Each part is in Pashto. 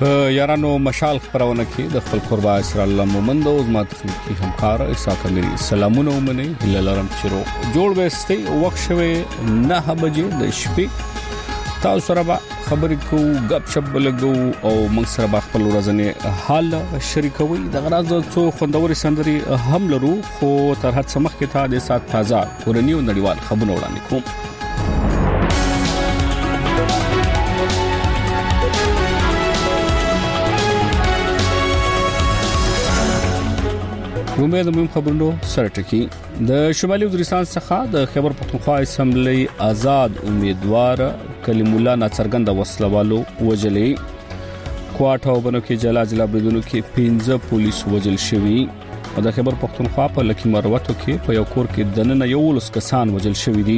یارانو مشال خبرونه کې د خپل قربا اسرائیل الله مومند او ماته کې همکار اسحاق اميري سلامونه ومني هلالرم چیرو جوړ وستي وخت شوه 9 بجې د شپې تاسو سره خبرې کوو غب شپ لګو او موږ سره خپل ورځنی حال شریکوي د غراض څو خوندوري سندري هم لرو خو تر هڅه مخکې ته د سات تازه کورنیو نړیوال خبرونه وړاندې کوم. رومې د مهم خبرونو سره ټکی د شمالي وزیرستان څخه د خیبر پختونخوا اسمبلی آزاد امیدوار کلیم الله ناڅرګند وسلوالو وجلې کوټه وبنو کې جلا بریدونو کې 15 پولیس وجل شوي او د خیبر پختونخوا په لکی مروتو کې په یو کور کې دننه یو لس کسان وجل شوي دي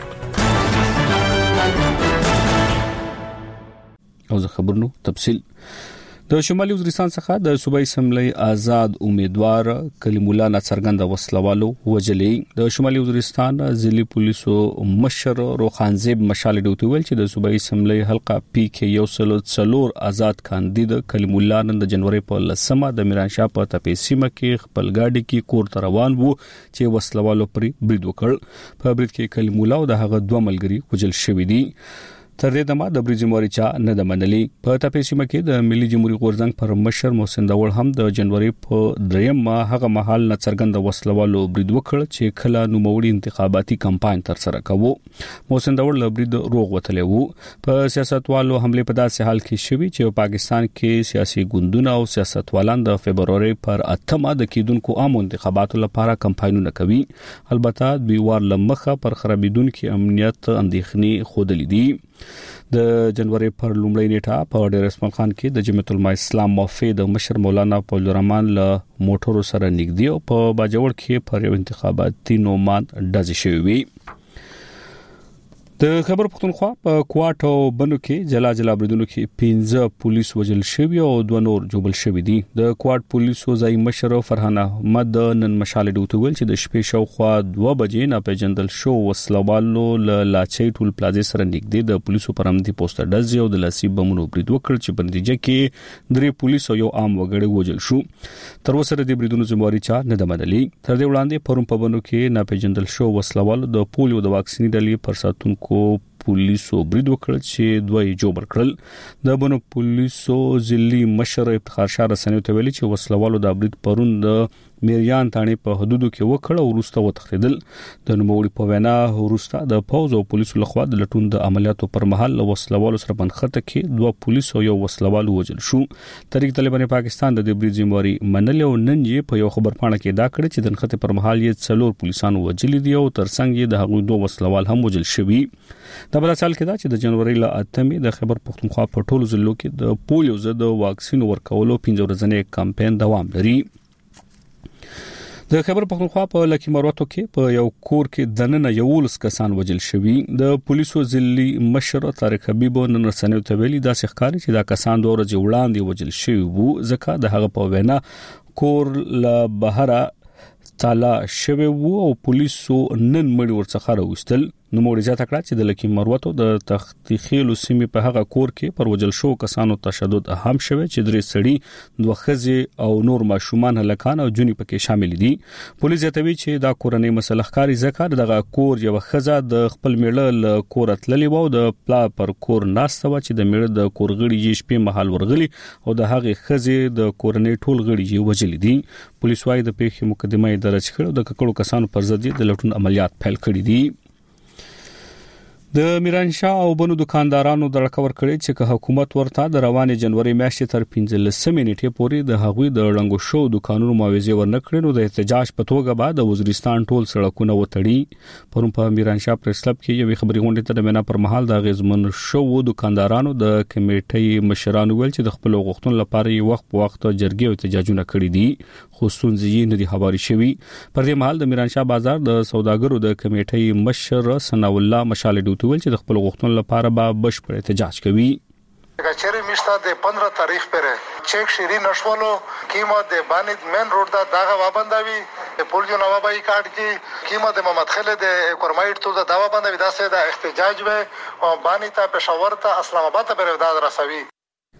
او زه خبرونو تفصیل د شمالي وزیرستان څخه د صوبایي اسمبلی آزاد امیدوار کلیم الله ناڅرګند وسلوالو وجلې د شمالي وزیرستان ضلعي پولیسو مشر روخانزیب مشال ډوټي ویل چې د صوبایي اسمبلی حلقه پی کې یو سلور آزاد کاندید کلیم الله نن د جنوري په 10مه د میرانشاه په تپېسیمه کې خپل گاډي کې کور روان وو چې وسلوالو پر برید وکړ په برید کې کلیم الله او د هغه دوه ملګري وجل شوي دي تر دې دمه د بریجموري چا نه د منلي په تپېسیمه کې د ملي جمهوریت غورځنګ پر مشر محسن داوړ هم د جنوري په 3مه هغه مهال ناڅرګند وسلوالو برید وکړ چې کله نوموړي انتخاباتي کمپاین تر سره کوي محسن داوړ له برید روغ وتلی وو په سیاستوالو حمله په داسې حال کې شوی چې پاکستان کې سیاسي ګوندونه او سیاستوالان د فبرवरी پر 8مه د کېدونکو عام انتخاباتو لپاره کمپاینونه کوي البته دوی وار لمخه پر خرابېدونکو امنیت اندېښنې خودلې دي د جنوري پر لومړۍ نیټه په ډېر اسماعیل خان کې د جمعیت العلماء اسلام موافق د مشر مولانا فضل الرحمن له موټرو سره نږدې او په باجوړ کې پر یو انتخاباتي نومان ډزې شوې وي د خیبر پختونخوا په کوټه بنو کې جلا بریدونو کې 15 پولیس وجل شوی او 2 نور جوبل شوی دي د کوټ پولیسو ځای مشر فرحان احمد نن مشال ډوټ ویل چې د شپې شاوخوا 2 بجې نه پیژندل شو وسلوالو لاچي ټول پلازا سره نږدې د پولیسو پرمدي پوسټر ډز او د لاسي بمونو برید وکړ چې په نتیجه کې 3 پولیس او یو عام وګړی وجل شو تر اوسه د بریدونو ذمہواری چا نه د منلي تر دې وړاندې پرون په بنو کې نه پیژندل شو وسلوالو د پولیو د واکسینې ډلې پر ساتونکو پولیسو برید وکړ چې دوی جوړ کړل د بنو پولیسو ضلعي مشر افتخار شاه رسنیو ته ویلي چې وسلوالو د برید پرون د میریان تانې په حدودو کې وکړ او وروسته وتښتیدل د نوموړي په وینا وروسته د فوز او پولیسو لخوا د لټون د عملیاتو پر مهال وسلوالو سره بنخته کې 2 پولیس او یو وسلوالو وجل شو طریق طالبان پاکستان د برید ذمہواری منل او نن یې په یو خبر پاڼه کې دا کړ چې د نخته پر مهال یې 4 پولیسانو وجل دي او ترڅنګ یې د هغو 2 وسلوال هم وجل شوي د بل سال کې دا چې د جنوري ل 8مه د خیبر پختونخوا په ټولو ضلعو کې د پولیو ضد واکسین ورکولو 15 ورځې کمپاین دوام لري د خیبر پختونخوا په لکی مروتو کې په یو کور کې دننه یو لس کسان وجل شوي د پولیسو ضلعي مشر طارق حبیب نن رسنیو ته ویلي دا ښکاري چې دا کسان 2 ورځې وړاندې وجل شوي وو ځکه د هغه په وینا کور له بهره تالا شوی وو او پولیسو نن مړي ورڅخه راوستل نو موري ځا تکړه چې د لکی مروتو د تختخیلو سیمې په هغه کور کې پر وجل شو کسانو تشدد هم شوه چې درې سړي 2 خزي او نور ماشومان هلکان او جونی پکې شامل دي پولیس یتوی چې دا کورنۍ مسله ښکاری ذکر دغه کور یو خزه د خپل میړه له کور تللی وو د پلا پر کور ناشته و چې د میړه د کورغړي یې شپې محل ورغلی او د هغه خزي د کورنۍ ټول غړي یې وجل دي پولیس وايي د پیښې مقدمه درج کړو د ککړو کسانو پر ضد د لټون عملیات پیل کړي دي د میرانشاه او بنو دکاندارانو د لکور کړي چې حکومت ورته د روانې جنوري میاشتې تر 15 نیټې پورې د هغوی د رنګو شو دکانونو معاوضه ورنکړي نو د احتجاج په توګه بعد د وزیرستان ټول سړکونه وتړي پرون په میرانشاه پریس کلب کې یو خبري غونډه ته د مینا پر مهال د غزمن شو دکاندارانو د کمیټې مشرانو ویل چې د خپل غوښتنو لپاره یو وخت په وخت جرګې او احتجاجونه کړي دي خو ستونزې نه دي خبري شوی پر دې مهال د میرانشاه بازار د سوداګرو د کمیټې مشر ثنا الله مشال ول چې د خپل غوښتنو لپاره به بشپړ احتجاج کوي کچېری میشته د 15 تاریخ پر چیک شری نشولو قیمت د باندې مین روډ دا دغه وابندوي پولیو نوابای کارت کی قیمت محمد خالد د کورمایټ تو دا وابندوي دا سه د احتجاج و باندې ته پېښور ته اسلام آباد ته پر وداد رسوي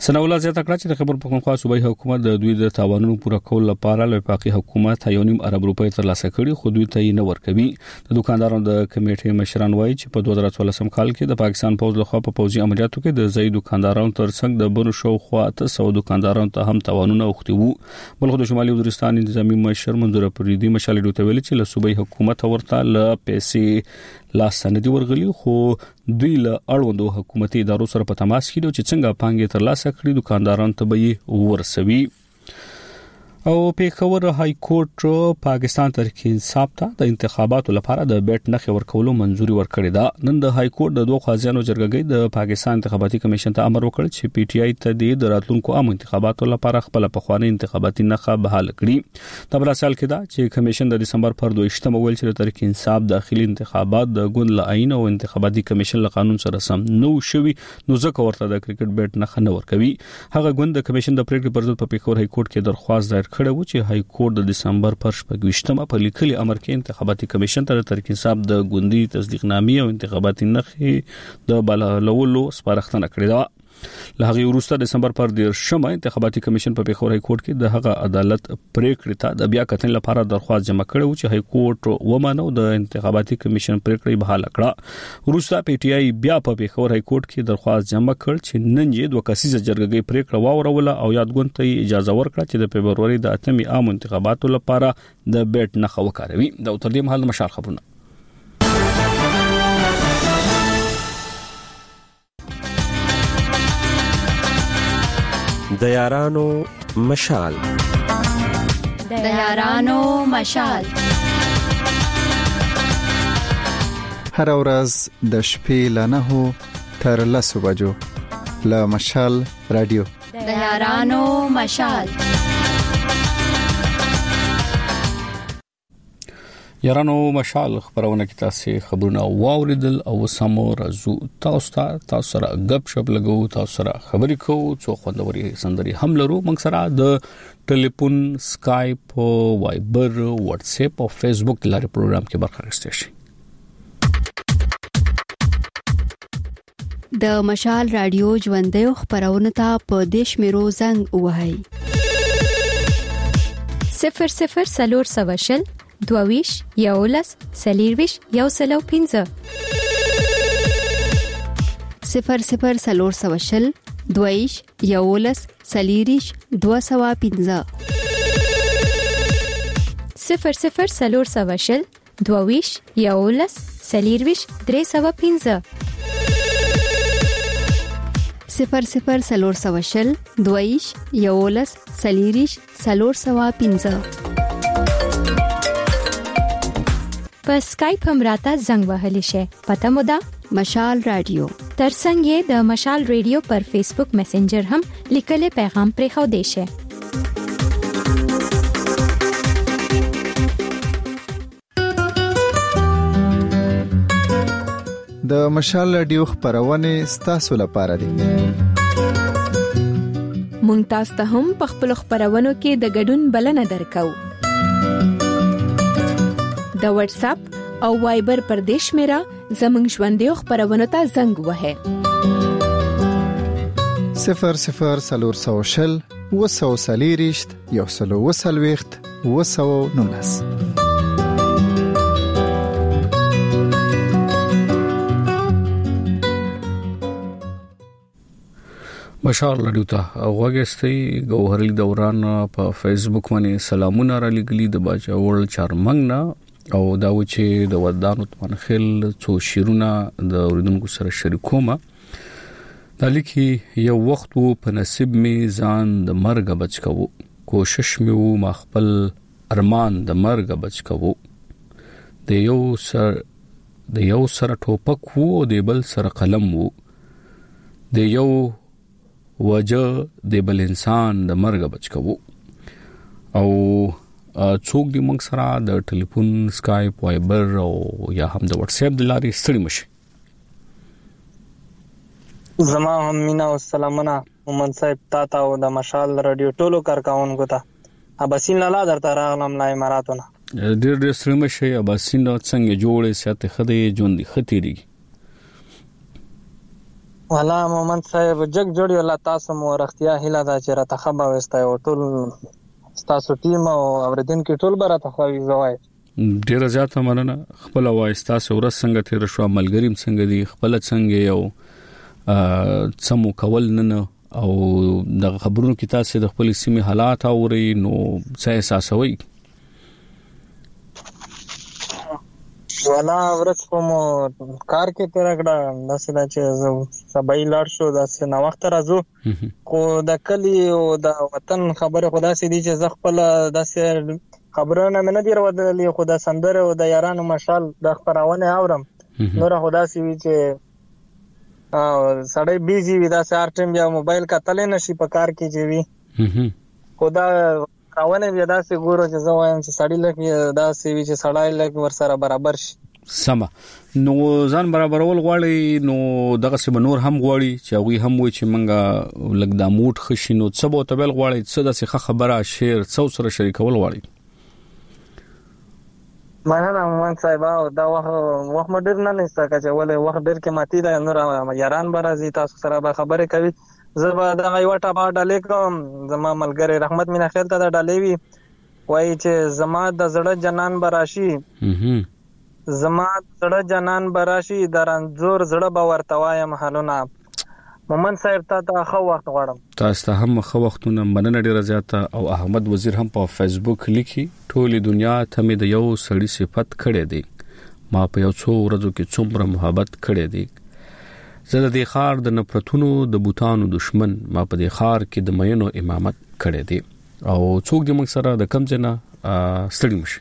ثناء الله زیاته کړه چې د خبر پښتونخوا صوبایي حکومت د دوی د تاوانونو پوره کولو لپاره له وفاقي حکومت 1.5 ارب روپۍ ترلاسه کړي خو دوی ته یې نه ورکوي. د دکاندارانو د کمیټې مشران وایي چې په 2014 کال کې د پاکستان پوځ لخوا په پوځي عملیاتو کې د ځای دکاندارانو ترڅنګ د بنو شاوخوا 800 دکاندارانو ته هم تاوانونه اوختي وو. بلخ د شمالي وزیرستان انتظامی مشر منظور پریدي مشالې دوی ته ویلي چې له صوبایي حکومت ورته له پیسې لاس سندي ورغلي خو دوی له اړوندو حکومتي ادارو سره په تماس کې دي چې څنګه پانګې ترلاسه کړي دکاندارانو ته به ورسوي. او پیښور های کورټ پاکستان تحریک انصاف ته د انتخاباتو لپاره د بیټ نخې ورکولو منځوري ورکړې ده. نن د های کورټ د دوه قاضیانو جرګه د پاکستان انتخاباتي کمیشن ته امر وکړ چې پی ټی آی ته د راتلونکو عام انتخاباتو لپاره خپل پخوانی انتخاباتي نخښه بحال کړي. د بل سال کې دا چې کمیشن د دسمبر پر 2 ویل چې د تحریک انصاف داخلي انتخابات د ګوند له عین او انتخاباتي کمیشن له قانون سره سم نو شوي نو ځکه ورته د کرکټ بیټ نخښه نه ورکوي. هغه ګوند د کمیشن د پریکړې پر ضد په پیښور های کورټ کې درخواست دایر کړی و چې های کورټ د دسمبر پر 28 په لیکلي امر کې انتخاباتي کمیشن ته د تحریک انصاف د ګوندي تصدیق نامې او انتخاباتي نخښې د بللولو سپارښتنه کړې ده. له هغه وروسته دسمبر پر 10 انتخاباتي کمیشن په پیښور های کورټ کې د هغه عدالت پریکړې ته د بیا کتنې لپاره درخواست جمع کړو چې های کورټ ومنو د انتخاباتي کمیشن پریکړې بحال کړه. وروسته پی ټی آی بیا په پیښور های کورټ کې درخواست جمع کړ چې نن یې دوه کسیزه جرګې پریکړه واوروله او یادګون ته اجازه ورکړه چې د فبرवरी د 8 عام انتخاباتو لپاره د بیټ نخښه وکاروي. دا تر دې مهال مشال خبرونه. د یارانو مشال هر ورځ د شپې له 9 تر 10 بجو له مشال رادیو د یارانو مشال. یارانو مشال خبرونه کې تاسو خبرونه واوریدل او سمو رازو تاسو سره غب شپ لګو تاسو سره خبرې کوو څو خوندوري سندري هم لرو موږ سره د ټلیفون سکایپ وایبر واتس اپ او فیسبوک لاري پروګرام کې برخه اخیستئ شئ. د مشال رادیو ژوندې خبرونه ته په دیش میرو زنګ وهاي 00 22 یولس سلیرویش یو سلو 15 00 سلور 22 یولس سلیریش 215 00 سلور 22 یولس سلیرویش 315 00 سلور 22 یولس سلیریش 315 په اسکایپ هم راته زنګ وهلی شي. پته مو ده مشال رادیو ترڅنګ یې د مشال رادیو پر فیسبوک میسنجر هم لیکلي پیغام پرې خو دی شي. د مشال رادیو خبرونه ستاسو لپاره دي. مونږ تاسو ته هم په خپل خبرونو کې د ګډون بلنه درکو. د واتس اپ او وایبر پر دیش میرا زمنګ ژوندې خبرونه ته زنګ وهه 00 سلور 240 یو سلو وسلويخت 219. مشال رادیو ته غوږستئ. ګوهرلی دوران په فیسبوک باندې سلامونه را لګلی د باجوړ چارمنګ نه او دا و چې د ودانو تمنخل څو شیرونه د اوریدونکو سره شریکوم. د لیکي یو وخت وو په نصیب می ځان د مرګ بچ کوو کوشش می وو ما خپل ارمان د مرګ بچ کوو د یو سره ټوپک وو او د بل سره قلم وو د یو وجه د بل انسان د مرګ بچ کوو. او څوک دی موږ سره د ټلیفون سکایپ وایبر او یا هم د واتس اپ د لارې ستړي مشي. زما هم مینا او سلامونه مومن صاحب تاته او د مشال رادیو ټولو کارکونکو ته اباسین لاله درته راغلم لا اماراتونه. ډېر ستړي مشي. اباسین څنګه جوړې ساتي خدای ژوند دي ختيري والا محمد صاحب جګ جوړي الله تاسو مو رختیا هیله دا چې را تخبا وستای او ټول تاسو ټیم او اوریدونکو ټول به را تخوي زوای ډیر زیات مننه خپل وای تاسو ورځ څنګه تیر شو ملګریم څنګه دي خپل څنګه یو سمو کول نه او د خبرونو کې تاسو د خپل سیمه حالات اوري نو څه احساسوي والا ورځ کوم کار کې تیر کړه داسې دا چې سبای لاړ شو داسې نو وخت راځو خو د کلی او د وطن خبره خدا سي دي چې ز خپل داسې خبرونه مې نه دی ورودلې خو د سندره او د یارانو مشال د خبرونه اورم نور خدا سي وی چې سړی بیزی وي دا سار ټیم یا موبایل کتل نه شي په کار کې چې وي خدا راونه بیا دا سه ګورو چې زه وایم چې سړی لکه دا سه وی چې سړی لکه ور سره برابر شي سما نو ځان برابرول غواړي نو دغه سه نور هم غواړي چې هغه هم وي چې منګه لګ د موټ خشینو څه بو تبل غواړي څه د څه خبره شیر څو سره شریکول غواړي مننه محمد صاحب دا وخت مډر نه نسته چې ولې وخت ډیر کې ماتي دا نور یاران برازي تاسو سره به خبره کوي زبا دا یوټا با ډالې کوم زما ملګری رحمت مینا خیل ته دا ډالې وی وای چې زما د زړه جنان براشي زما زړه جنان براشي درنځور زړه به ورتوایم حالونه محمد صاحب ته خو وخت غواړم تاسو ته هم خو وختونه مننه ډیره زیاته او احمد وزیر هم په فیسبوک لیکي ټولي دنیا ته مې د یو سړی صفت کړې دي ما په یو څو ورځو کې څومره محبت کړې دي زه د دې خار د نفرتونو د بوتانو دشمن ما په دې خار کې د مینو امامت کړې دي او څوک دې موږ سره د کم ځنه ستړي مشي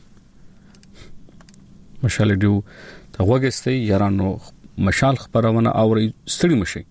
مشال دیو ته وګستې یارانو مشال خبرونه اوري ستړي مشي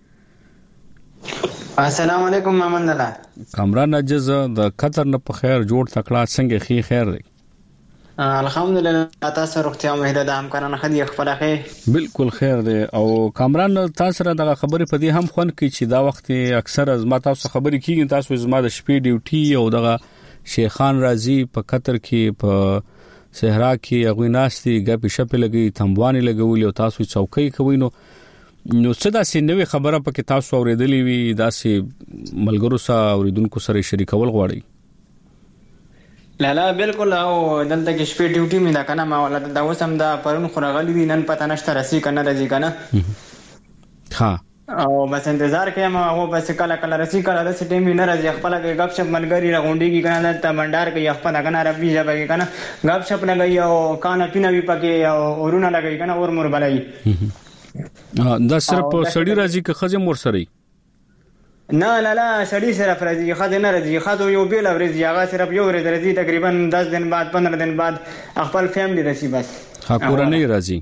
السلام علیکم محمد الله کامران اجز د قطر نه په خیر جوړ تکړه څنګه خیر دی الحمدلله تاسو روغتیا مې ده هم کنه خدي خپل خیر بالکل خیر دی او کامران تاسو سره د خبرې په دې هم خون کې چې دا وخت اکثر از ما تاسو خبرې کیږي تاسو زما د شپې ډیوټي او دغه شیخان رازي په قطر کې په صحرا کې اغویناستي غپې شپې لګي تموانې لګولې او تاسو چوکۍ کوي نو څه داسې نوې خبره پکې تاسو اوریدلې وي داسې ملګرو سره اوریدونکو سره شریکول غواړي لالا بالکل او دلته کې شپې ډیوټي مې دا کنه ما ولادت دا وسم دا پرون خورغلی دي نن پته نشته راسي کنه راځي کنه ها او بس انتظار کوم او بس کله کله راسي کله د سټیم نه راځي خپل کې غب شپ ملګری راغونډي کې کنه د منډار کې خپل کنه ربي جبه کې کنه غب شپ لګي او کانه پینه وی پکې او ورونه لګي کنه اور مور بلای دا صرف سړی راځي که خزم ور سره نه لا سړی صرف راځي خزه نه راځي خزه یو بیل ورځي هغه صرف یو ورځ راځي تقریبا 10 دن بعد 15 دن بعد خپل فیملی راځي بس کورنۍ راځي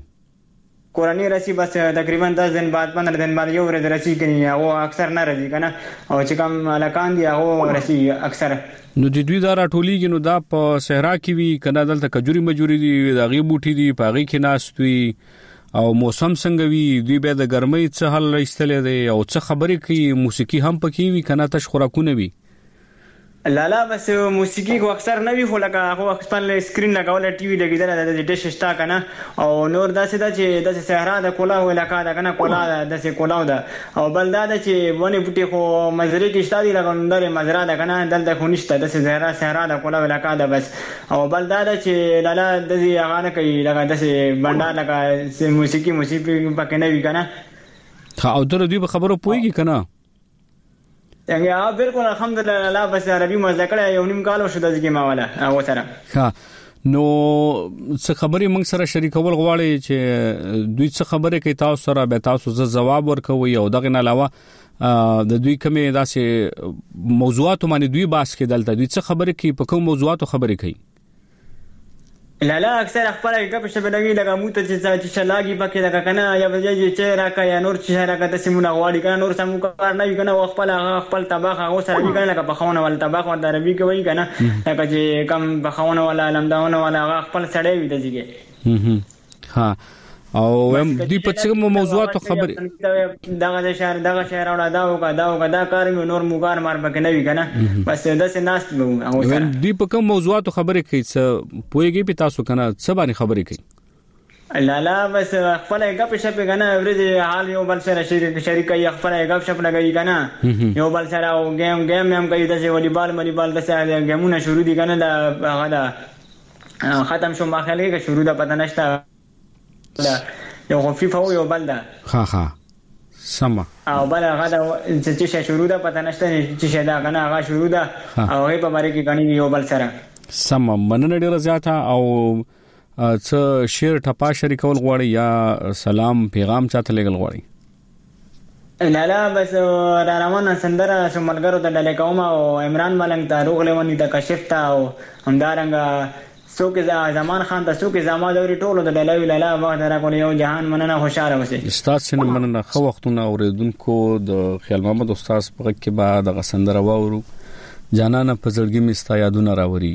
بس تقریبا 10 دن بعد 15 دن بعد یو ورځ راځي کني او اکثر نه راځي کنه او چې کوم لکان دی هغه راځي اکثر نو د دوی دا راټولېږي نو دا په صحرا کې وی کنه دلته کجوري مجوري دي دا غي بوټي دي پاغي کې ناستوي او موسم څنګه وی دوی به د ګرمۍ څخه حل راستلې دي او څه خبرې کوي موسیقي هم پکې وی کنه تش خوراکونه وی لالا بس موسیقي کو اکثر نه وی خو لکه هغه خپل سکرین لګول ټي وي لګیدل د ډیش شتا کنه او نور داسې د چې د صحرا د کولا ولاکا د کنه کولا د څه کولا ده او بل دا چې ونه بوټي خو مزري کې شتا دي لګوندره مزرا ده کنه دلته خو نشته د صحرا د کولا ولاکا ده بس او بل دا چې لالا د هغه نه کوي لکه د بندار لکه موسیقي پکې نه وی کنه او در دوی به خبرو پويږي کنه څنګه بالکل الحمدلله بس عربي مذاکره یو نیم کال شو د ځګي ما والا او سره ها نو څه خبرې موږ سره شریکول غواړي چې دوی څه خبرې کوي تاسو سره به تاسو ځواب ورکوي او دغه نه علاوه د دوی کومه داسې موضوعات باندې دوی باس کې دلته دوی څه خبرې کوي په کوم موضوعاتو خبرې کوي لالا اکثر خپل غپ شبلوي لګه موته چې چلاګي پکې لګه کنه یا وجه چې راکا یا نور چې راکا د سیمونه غواړي کنه نور سمو کار نه کنه خپل طبخ هغه سره وی کنه لکه بخونه ول طبخ ور عربي کوي کنه لکه چې کم بخونه ولا لمداونه ولا خپل سړی وي دځيږي ها او دې په څه موضوعات خبرې دغه شهر ولا دا کار نور موګار مار پکې نه وی کنه بس داسې ناس او دې په کوم موضوعات خبرې کوي څه پويږي په تاسو کنه څه باندې خبرې کوي لالا بس خپل غپ شپ کنه ورځ حال یو بل سره شریک یې خپل غپ شپ لګي کنه یو بل سره او گیم هم کوي د والیبال د سره گیمونه شروع دي کنه دا هغه ختم شو ماخله کې شروع ده پته نشته یو فیفا یو بل ده ها سما او بل هغه چې شروع ده پته نشته چې دا کنه هغه شروع ده او هغه په باره کې غني یو بل سره سما مننه ډیره زیاته او څه شیر ټپا شریکول غواړي یا سلام پیغام چاته لګل غواړي لالا بس راروانه سندره سملګرو ته ډلې کوم او عمران ملنګ ته روغله ونی د کشف ته او همدارنګ څوک زمان خان ته څوک زما دوري ټولو د ډلې لالا وخت راکول یو جهان مننه خوشاله اوسئ استاد سن مننه خو وختونه اوریدونکو د خیال محمد استاد په کې بعد د سندره واورو جانانه په زړګي مستا یادونه راوري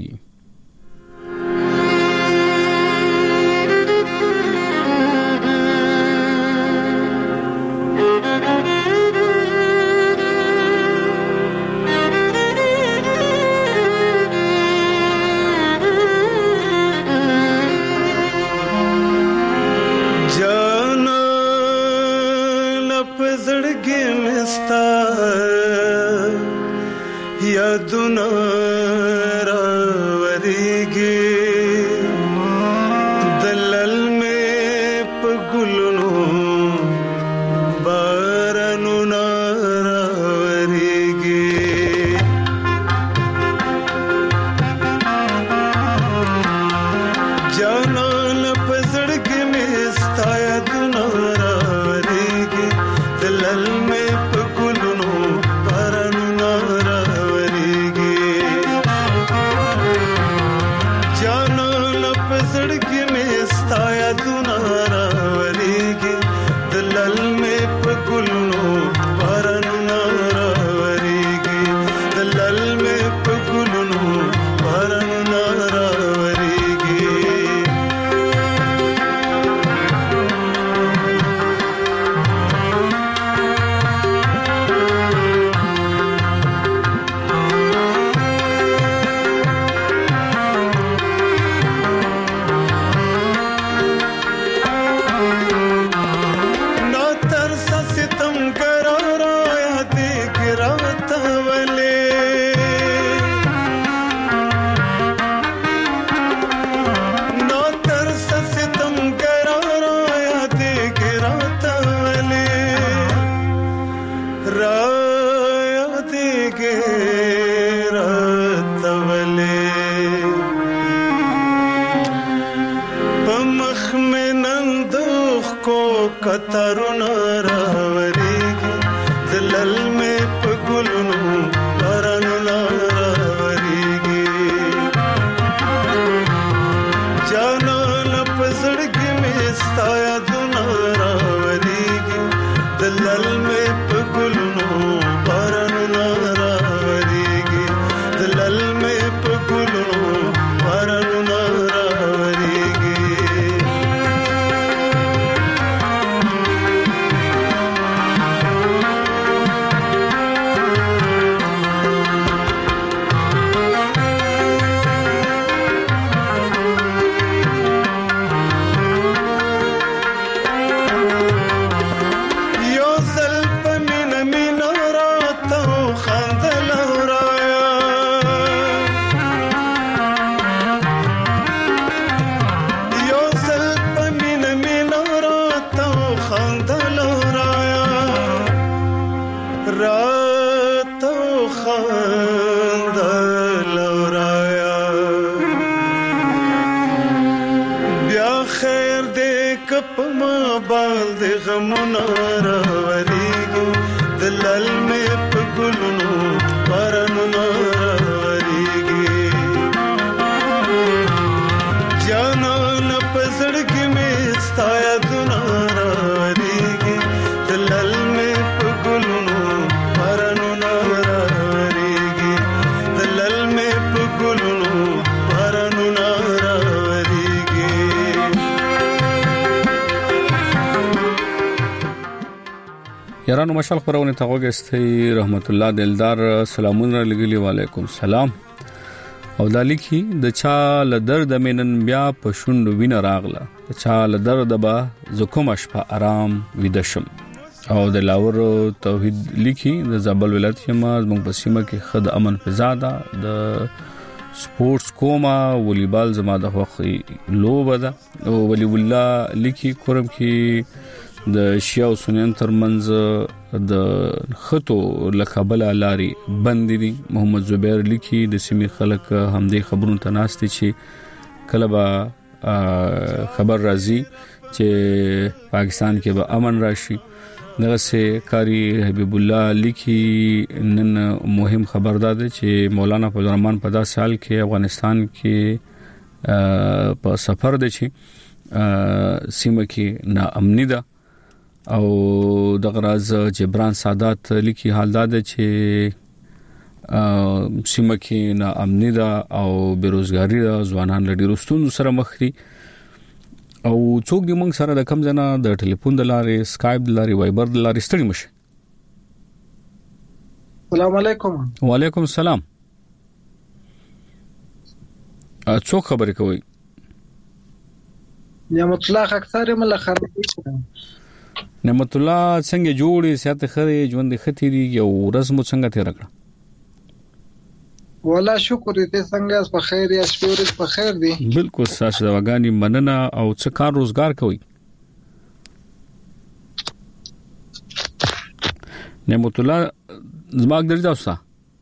یارانو مشال خبرونه ته وګستئ رحمت الله دلدار سلامونه لګلی وعلیکم سلام او دالیکي د چا ل درد مینن بیا په شوند وینه راغله چا له درد به زکم شپه آرام ویده شم. او د لاور توحید لیکي د زابل ولایت کې ما زموږ په سیمه کې خد امن فضا ده. د سپورتس کوما والیبال زما د خوښي لوبه ده. او ولی الله لیکي کورم کې د شیا او سنن ترمنځ د خطو لقبل لاري بند دي. محمد زبیر لیکي د سیمې خلک همدې خبرونو ته ناشتي چې کله به خبر راځي چې پاکستان کې به امن راشي. دغه سه کاری حبیب الله لیکي نن مهم خبر ده چې مولانا فضل الرحمن په 10 سال کې افغانستان کې په سفر دي چې سیمه کې ناامنی ده. او دغه راز جبران سادات لیکي حال ده چې سیمه کې ناامنی ده او بیروزګاری ده، ځوانان له ډیرو ستونزو سره مخ دي. او څوک دی موږ سره د کم ځنه د ټلیفون د لارې، سکایپ د لارې، وایبر د لارې ستړي مشه. السلام علیکم. وعلیکم السلام. څوک خبرې کوي؟ نعمت الله خاکسار مله خرابې. نعمت الله څنګه جوړې سیاته خري ژوند ختی دی یو ورځ مو څنګه تیر کړه؟ والله شکر دې څنګه په خیر یا شپورز په خیر دي. بالکل تاسو د وګانی مننه. او څه کار روزګار کوي؟ نعمت الله زماګ درځه اوسه.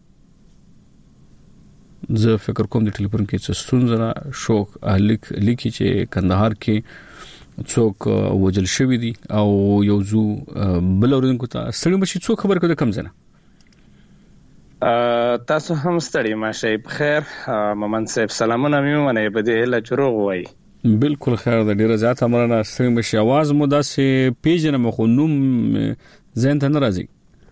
زه فکر کوم د ټلیفون کې څه ستونزه شوق لیکي چې کندهار کې څوک وجل شوی دي او یو زو بل اورینکو ته ستړي مشي. څوک خبر کوي کم ځنه؟ تاسو هم ستړي ماشه په خیر. ممن صاحب سلامونه میونه به دې له چروغ وای. بالکل خیر ده. ډیره زیاته مرنه. ستړي مشي. आवाज مو داسې پیژنه مخ نوم زین ته ناراضي.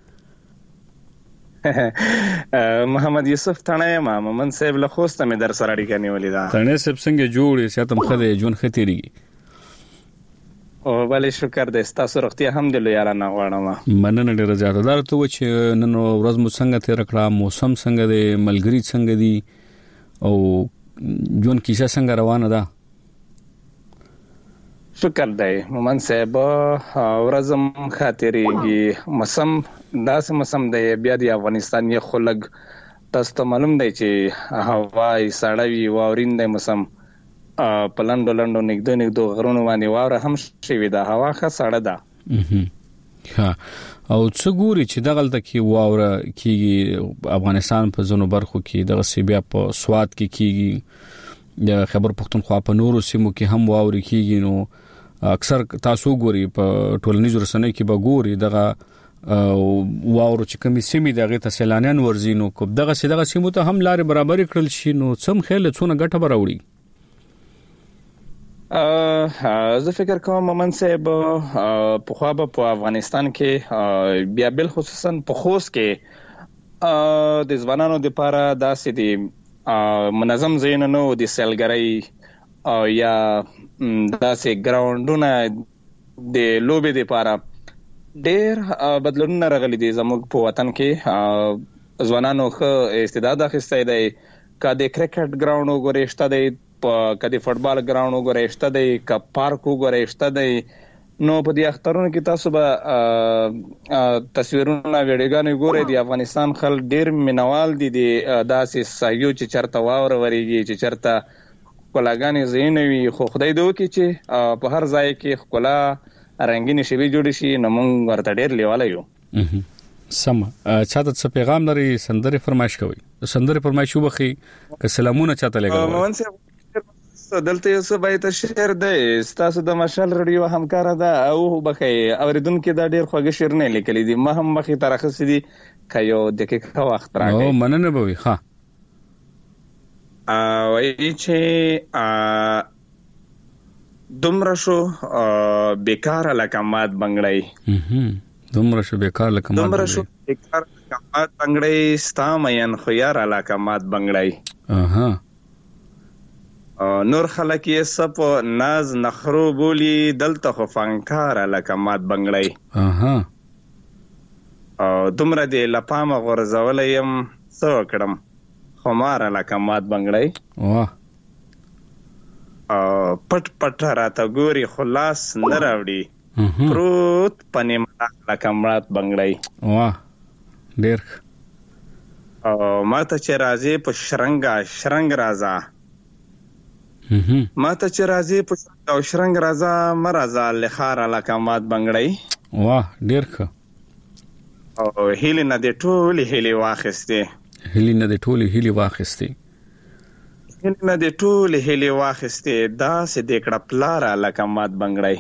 محمد یوسف تنه ما ممن صاحب له خوسته مې در سره اړیکه نیولې ده. تنه صاحب څنګه جوړې ساتم خدای جون ختيري. او بلې شکر دې تاسو رختي الحمدلله یارانه غواړم. مننه ډیره زیاته ده ته چې نن ورځ مو څنګه تیر کړه، موسم څنګه دی، ملګری څنګه دی او جون کیسه څنګه روانه ده؟ شکر دی مومن صاحب. ورځم خاطرېږي موسم داسې موسم دی بیا د افغانستان یې خلک تاسو ته معلوم دی چې هوا یې سړوي واورین دی موسم. په لندو نګدو غرونو باندې واوره هم شوي ده. هوا ښه سړه ده. ها او څه ګوري چې دغلته کې واوره کیږي افغانستان په ځینو برخو کې دغه سی بیا په سواد کې کیږي، د خیبر پختونخوا په نورو سیمو کې هم واوري کیږي. نو اکثر تاسو ګوري په ټولنیزو رسنیو کې به ګوري دغه واورو چې کومې سیمې دغه ته سیلانیان ورزینو کو دغه سیمو ته هم لارې برابر کړل شي. نو څم خیال څونه ګټه براوړي؟ زه فکر کوم مومن صاحب په خو په افغانستان کې بیا بل خصوصا په خوست کې د ځوانانو لپاره داسې دي منظم ځایونه نو د سیلګرۍ یا داسې ګراوندونه د لوبې لپاره ډېر بدلونونه راغلي دي. زموږ په وطن کې ځوانانو ښه استعداد اخیستی دی. که د کرکټ ګراوند وګورئ شته دی، که د فوټبال ګراوند وګورئ شته دی، که پارک وګورئ شته دی. نو په دې اخترونو کې تاسو به تصویرونه ویډیوګانې ګورئ. د افغانستان خلک ډېر مینوال دي د داسې ساحیو چې چېرته واوره ورېږي، چې چېرته ښکلاګانې ځایونه وي. خو خدای دې وکړي چې په هر ځای کې ښکلا رنګینې شوي جوړې شي. نو موږ ورته ډېر لیواله یو. سم چاته څه پیغام لري؟ سندرې فرمایش کوي. سندرې فرمایش وبخي که سلامونه چاته لګول. دلته یو څه بیت شعر دی تاسو د مشال رادیو همکار ده او بخي اوریدونکو دا ډیر خوږ شعر نه لیکلي دي. ما هم مخې ترخص دي کيو دقیقه وخت راغی. او مننه به وي. ها وایي چې دومره شو بیکار لکمات بنگړی. دومره شو بیکار لکمات بنگړی ستا مین خو یار لکمات بنگړی. نور خلک یې سپ ناز نخرو بولی دلته خو فنکار لکمات بنگړی. دومره دی لپامه غورځول یم څه وکړم خمار لکمات بنگړی. پټ پټ راته ګوري خلاص نه راوړي پروت پنې مړه کمرات بنگړی واه ډېر ماته چې راځي په شرنګ راځه ماته چې راځي په شرنګ راځه مرزه لخر لکمات بنگړی واه ډېر ښه او هیله نه د ټولې هیله واخستې دا سې د کړه پلار لکمات بنگړی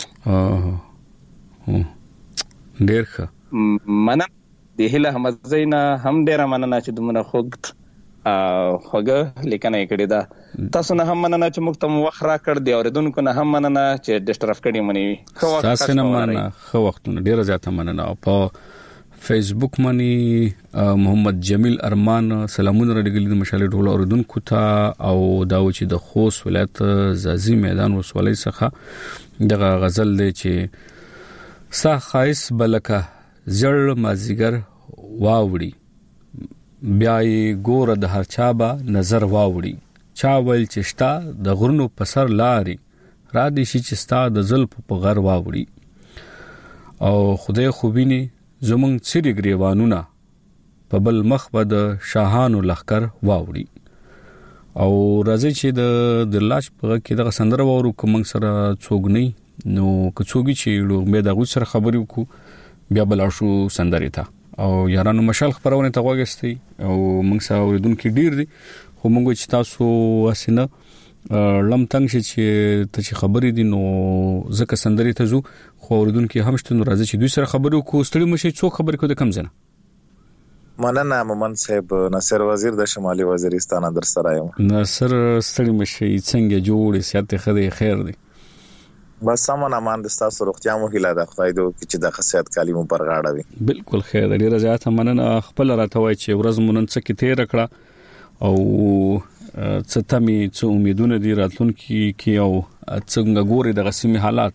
ډېر ښه مننه د هیله همزینا هم ډېر مننه چې دومره خوګه لیکنه کړې ده تاسو نه هم مننه چې موږ ته وخت را کړ دی اوریدونکو نه هم مننه چې ډسټرف کړی منی تاسو نه مننه خو وختونه ډیره زیاته مننه په فیسبوک منی محمد جمیل ارمان سلامونه رډګلی د مشال ډول اوریدونکو ته او داو چې د خوست ولایت زازی میدان وسولۍ څخه دغه غزل دی چې سا خایس بلکه زړ مازیګر واوړي بیاي ګور د هر چا به نظر واوړي چا ول چشتا د غرونو پسر لاري را دي شي چستا د زلف په غر واوړي او خدای خوبینی زمون چری گریوانونه په بل مخ به د شاهانو لخر واوړي او راځي چې د لاش په کې دغه سندره وورو کوم سره څوګنی نو کڅوګي چې لوګ مې دغه سره خبرې وکړو بیا بل شو سندرې ته او یارانو مشال خبرونه ته وګستي او موږ سره اوریدونکو ډیر دي خو موږ چې تاسو واسنه لم تنګ چې ته خبرې دي نو زکه سندرې ته زو خو اوریدونکو هم شته نو راځي چې دوی سره خبرو کو ستړي مشي څو خبرې کو د کم زنه مننه مومن صاحب ناصر وزیر د شمالي وزیرستان در سره یم ناصر ستړي مشي څنګه جوړې سیاته خیر دی بس سامان امان د تاسو روغتیا مو هیله ده خدای دې چې د خصيات کالیمو پر غاړه وي بالکل خیر دی رضایت مننه خپل راته وای چې ورځ مونږ څه کې تیر کړه او څتمي څو امیدونه دي راتلونکي کې او څنګه ګوري د غسیمي حالات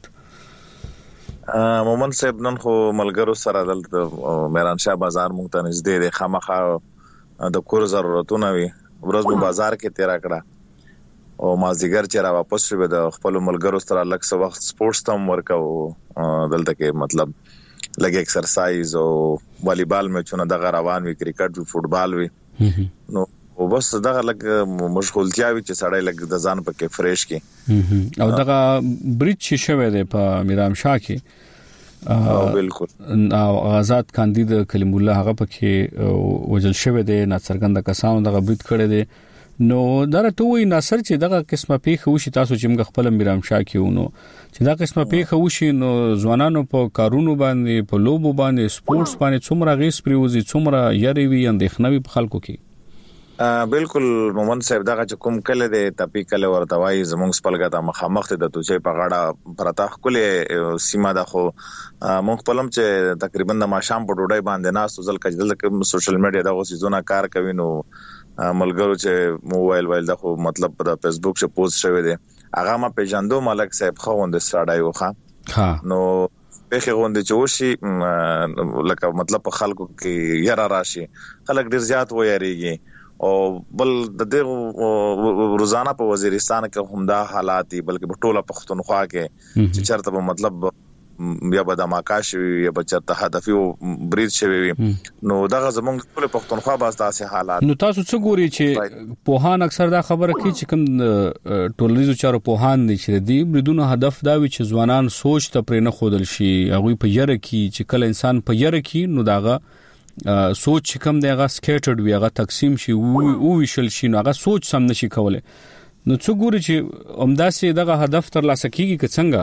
مومن صاحب نن خو ملګرو سره د میران شاه بازار مونږ ته نږدې دی خامخا د کور ضرورتونه وي ورځ په بازار کې تیر کړه او مازیګر چې را واپس شوه د خپل ملګرو سره لکه څه وخت سپورتس تم ورکاو دلته کې مطلب لګ ایکسرسایز او والیبال میچونه دغه روان وي کرکټ او فوتبال وي نو بس دغه لګ مشغولتیا وي چې سړی لګ د ځان پکې فریش کی او دغه بریج شوه دی په میرام شاه کې بالکل آزاد کاندید کلیم الله هغه پکې وجل شوه دی ناڅرګند کسانو دغه بریج کړی دی نو درته وی ناصر چې دغه قسمه پیښه وشي تاسو چې موږ خپل میرام شاه کېونو چې دا قسمه پیښه وشي نو ځوانانو په کارونو باندې په لوبو باندې سپورتس باندې څومره غیس پریوزي څومره یاري وي اندېښنوي په خلکو کې بالکل مومن صاحب دغه کوم کله د تپی کله ورتوي زمونږ خپلګه ته مخامخ د توچې په غاړه پرتا خپل سیمه ده خو مونږ خپلم چې تقریبا د ماشام په ډوډۍ باندې ناس ځل کجدل کې سوشل میډیا دغه سيزونه کار کوي نو ملګرو چې موبایل وایل دا خو مطلب په فیسبوک شه پوسټ شوی دی هغه ما پیژندو ملک صاحب خوند سړایو ښا نو په خوند چوشي لکه مطلب په خلکو کې یاره راشي خلک ډیر زیات وایریږي او بل د دې روزانه په وزیرستان کې هم دا حالات دي بلکې په ټوله پښتونخوا کې چې چرته په مطلب بیا به د ماکاش یا به چرته هدفي بریډ شوی نو دغه زمونږ ټول پښتونخوا باز تاسو حالات نو تاسو څه ګوري چې پوهان اکثر دا خبره کوي چې کوم ټولنیزو چارو پوهان دي چې دی بریدونو هدف دا وي چې ځوانان سوچ ته پرې نه خودل شي هغه په یره کې چې کله انسان په یره کې نو داغه سوچ کم دیغه سکیټرډ وی هغه تقسیم شي او ویشل شي نو هغه سوچ سم نشي کوله نو څه ګوري چې همداسې دغه هدف تر لاسه کیږي که څنګه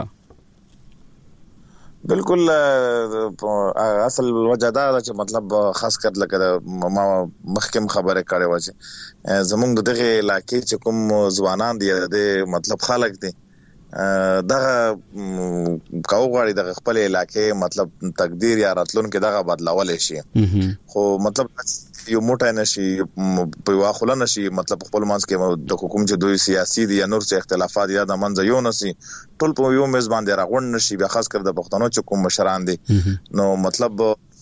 بالکل اصل وجه دا چې مطلب خاص کر لکه ما مخکم خبره کړې و چې زمونږ دغه علاقې چې کوم ځوانان دي د مطلب خلک دي دا کاوغړی د خپل علاقې مطلب تقدیر یا راتلونکو دغه بدلول شي خو مطلب یو موټه نشي په واخل نشي مطلب خپل مانس کې د حکومت چې دوی سیاسي دي یا نور څه اختلافات یا د منځ یو نشي ټول په یو میز باندې راغون نشي بیا خاص کر د پښتنو چې کوم مشران دي نو مطلب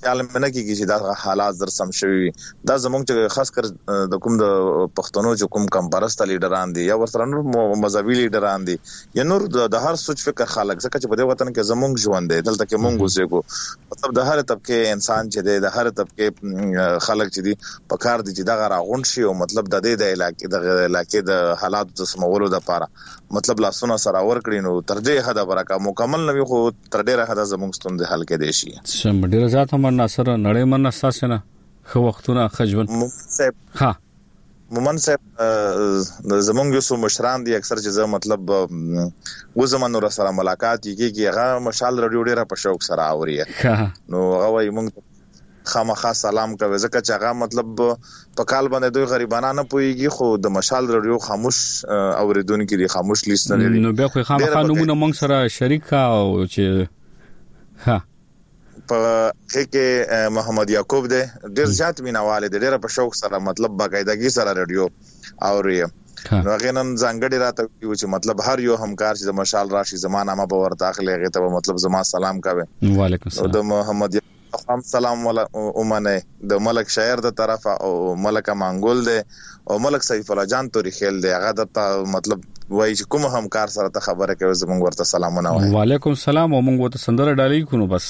خیال منه کیږي چې دا حالات در سم شوي دا زموږ چې خاص کر د کوم د پښتنو چې کوم کمپارسته لیډران دي یا ورسره نور مذهبي لیډران دي یا نور د هر سوچ فکر خلک ځکه چې په دې وطن کې زموږ ژوند دی دلته کې مونږ اوسېګو مطلب د هر طبقه انسان چې دی د هر طبقه خلک چې دي په کار دي چې دا راغون شي او مطلب د دې د علاقې د حالات د سمولو لپاره مطلب لاسونه سره ور کړی نو تر دې حد برکه مکمل نوي خو تر ډیره حد زموږ ستوند حل کې دي شي سم ډیره ذات هم ناصر نړۍ من اساسنه خو وختونه خجون ها مومن صاحب زمونږ یو څو مشران دي اکثر چې مطلب و زمونږ سره ملاقات کیږي هغه مشال رادیو ډیره په شوق سره اوري نو هغه وي مونږ خامخا سلام کوي ځکه چې هغه مطلب په کال باندې دوی غریبانه نه پويږي خو د مشال رادیو خاموش اوریدونکو دي خاموش لیست نه دي نو بیا خو خامخا نمونه مونږ سره شریک او چې ها په کې محمد یعقوب دی ډیر زیات مینواله دی ډیر په شوق سره مطلب باقاعدګي سره رادیو اوري نو غینن ځانګړي راته یو چې مطلب هر یو همکار چې د مشال راشي زمانہ ما به ورته اخلي هغه ته مطلب زما سلام کوي وعلیکم السلام د محمد هم سلام ومنه د ملک شاعر د طرفه او ملک مانګول دی او ملک سیف الله جان توري خیل دی هغه د مطلب وای چې کوم همکار سره ته خبره کوي زموږ ورته سلامونه وای وعلیکم السلام او موږ ته سندره ډالۍ کو نو بس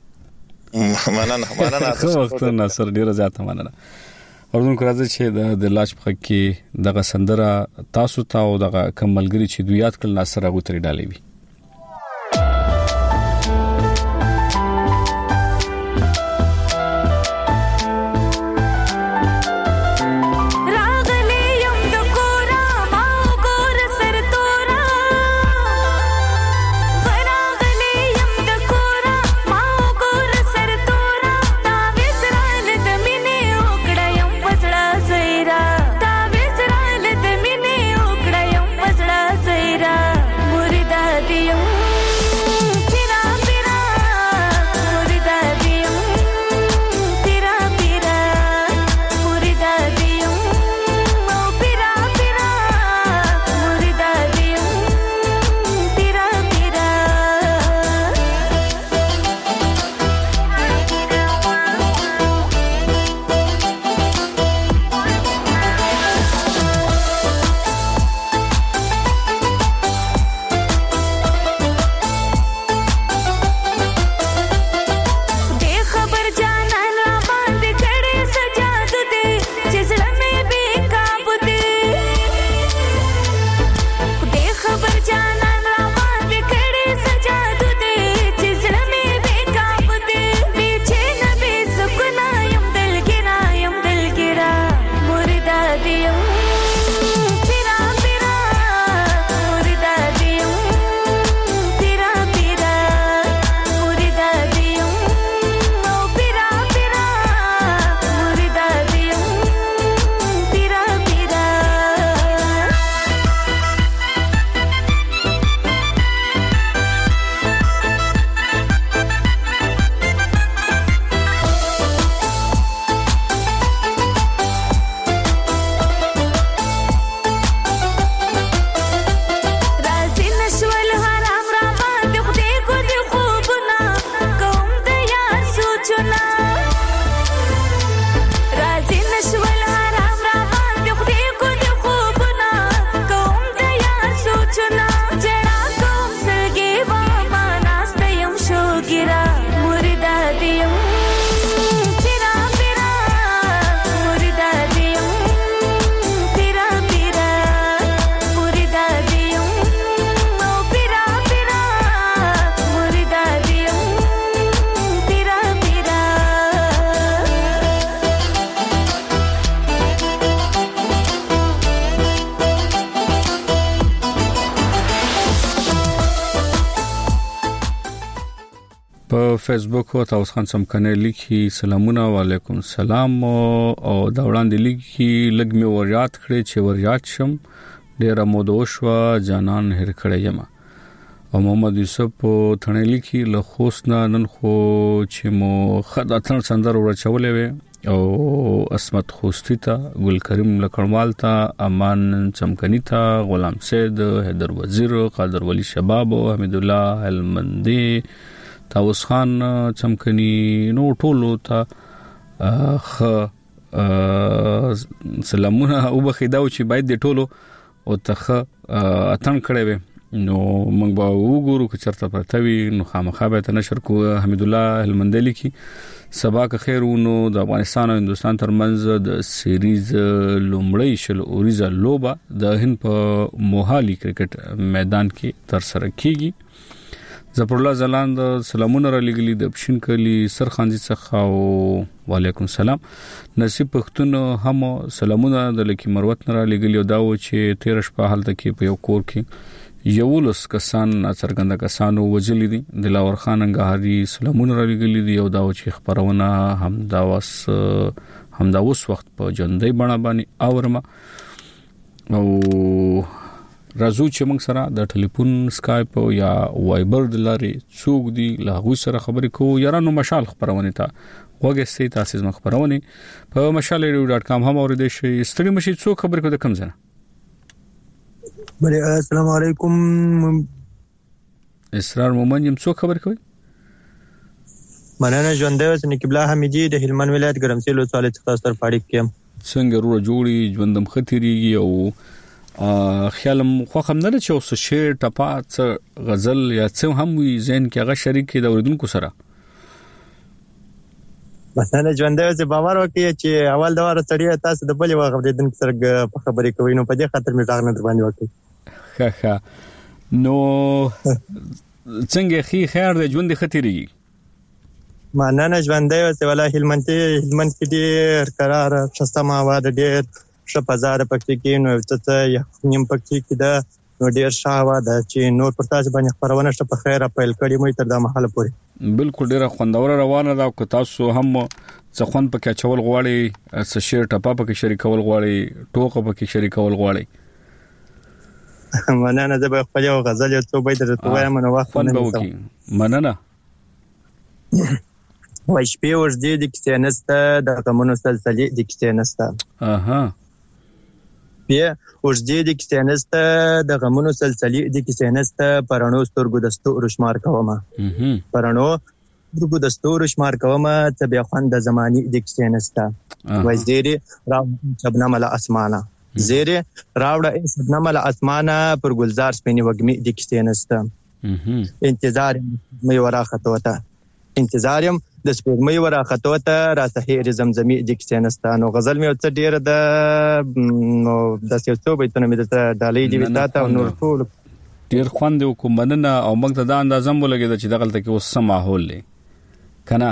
مننه خو وخت ناصر ډیر زیاته مننه اردن کراځي چې د لاش په کې دغه سندره تاسو ته او دغه کملګری چې دوی یاد کړل ناصر هغه ترې ډالۍ وي فیسبوک او تاسو خان سم کنه لیکي سلامونه وعلیکم السلام او دا وړاندې لیکي لګ می وريات کړی چې وريات شم ډیر مودوشوا جانان هر کړی یم او محمد یوسف ثنې لیکي له خوسنا نن خو چې مو خدا ثن سندر ورچولې وي او اسمت خوستی ته ګل کریم لکړمال ته امان چمکنی ته غلام سید حیدر وزیر قادر ولی شباب او حمید الله المندی تاوس خان چمکني نو ټولو ته سلامونه او بخیداو چې باید د ټولو او ته اتن کړي وي نو موږ به وګورو چې چرته پرتوي نو خامخا به ته نشر کو حمید الله هلمندلی کی سبا که خیرونو د افغانستان او هندستان ترمنځ د سیریز لومړی شل اوریزا لوبه د هند په موهالي کرکټ میدان کې تر سره کیږي ظفر الله زلاند سلامونه را لګلی د پښین کلی سرخاندي څخه او وعلیکم السلام نصیب پختون هم سلامونه د لکی مروت را لګلی او دا و چې 13 په حالت کې په یو کور کې یولس کسان څرګنده کسانو وجلی دي دلاور خان انګهاري سلامونه را لګلی دي او دا و چې خبرونه همدا وس وخت په جندې بڼه باندې اورما او راځو چې موږ سره د ټلیفون سکایپ یا وایبر د لارې څوک دی له غوي سره خبرې کوو یارانو مشال خبرونه ته وګورئ تاسو زما خبرونه په mashalradio.com هم اوریدئ شئ ستړي مشي څوک خبرې کوي کم ځنه بله السلام علیکم اسرار مومن یم څوک خبرې کوي مننه ژوندې اوس نقیب الله حمیدی د هلمند ولایت ګرمسیل ولسوالۍ څخه ستر پاړی کې څنګه روړ جوړي ژوندم خطرېږي او خیالم خو هم نه چې اوس شعر ټپا غزل یا څه هم وي زین کې هغه شریک د اوریدونکو سره مثلا ژوندې اوس باور وکړي چې اول دا ور سړی تاسو د بلې وغه د دن سره په خبرې کوي نو په دې خاطر می ځاګ نه در باندې وکړي ښه نو څنګه خیر د ژوند خطرېږي مننه ژوندې اوس ولا هلمند کې ډېر قرار شستما واده ډېر شپزار پکې کې نو څه نیم پکې کې دا نو ډېر شاوه دا چې نور پر تاسو باندې خبرونه شته په خیره پیل کړی مې تر دا محل پورې بالکل ډېر خوندور روانه دا او تاسو هم څه خوند پکې چول غواړي څه شعر ټپا پکې شریکول غواړي ټوکه پکې شریکول غواړي مننه زه به خپل یو غزل یو څو بیت درته وایم نو وخت نه وکی مننه وای شپې ورځې د کیسې نسته د غمونو سلسلې د کیسې نسته بیا ورځې د کیسې نسته د غمونو سلسلې د کیسې نسته پرانو سترګو د ستورو شمار کومه پرانو سترګو د ستورو شمار کومه ته بیا خوند د زماني د کیسې نسته وای زیری راو شبنم له اسمانه زیری راوړه شبنم له اسمانه پر ګلزار سپینې وګمې د کیسې نسته انتظار مې ورا خطوته انتظارم د سپوږمۍ ورا خطوته را سحیر زمزمي د کیسې نسته نو غزل مې څه ډیر د سیاسو بیتونه مې د ډالۍ دی وساته او نور ټول ډیر خوند وکم مننه او موږ ته دا اندازه مولګي چې دغلت کې اوس سم ماحول دی کنه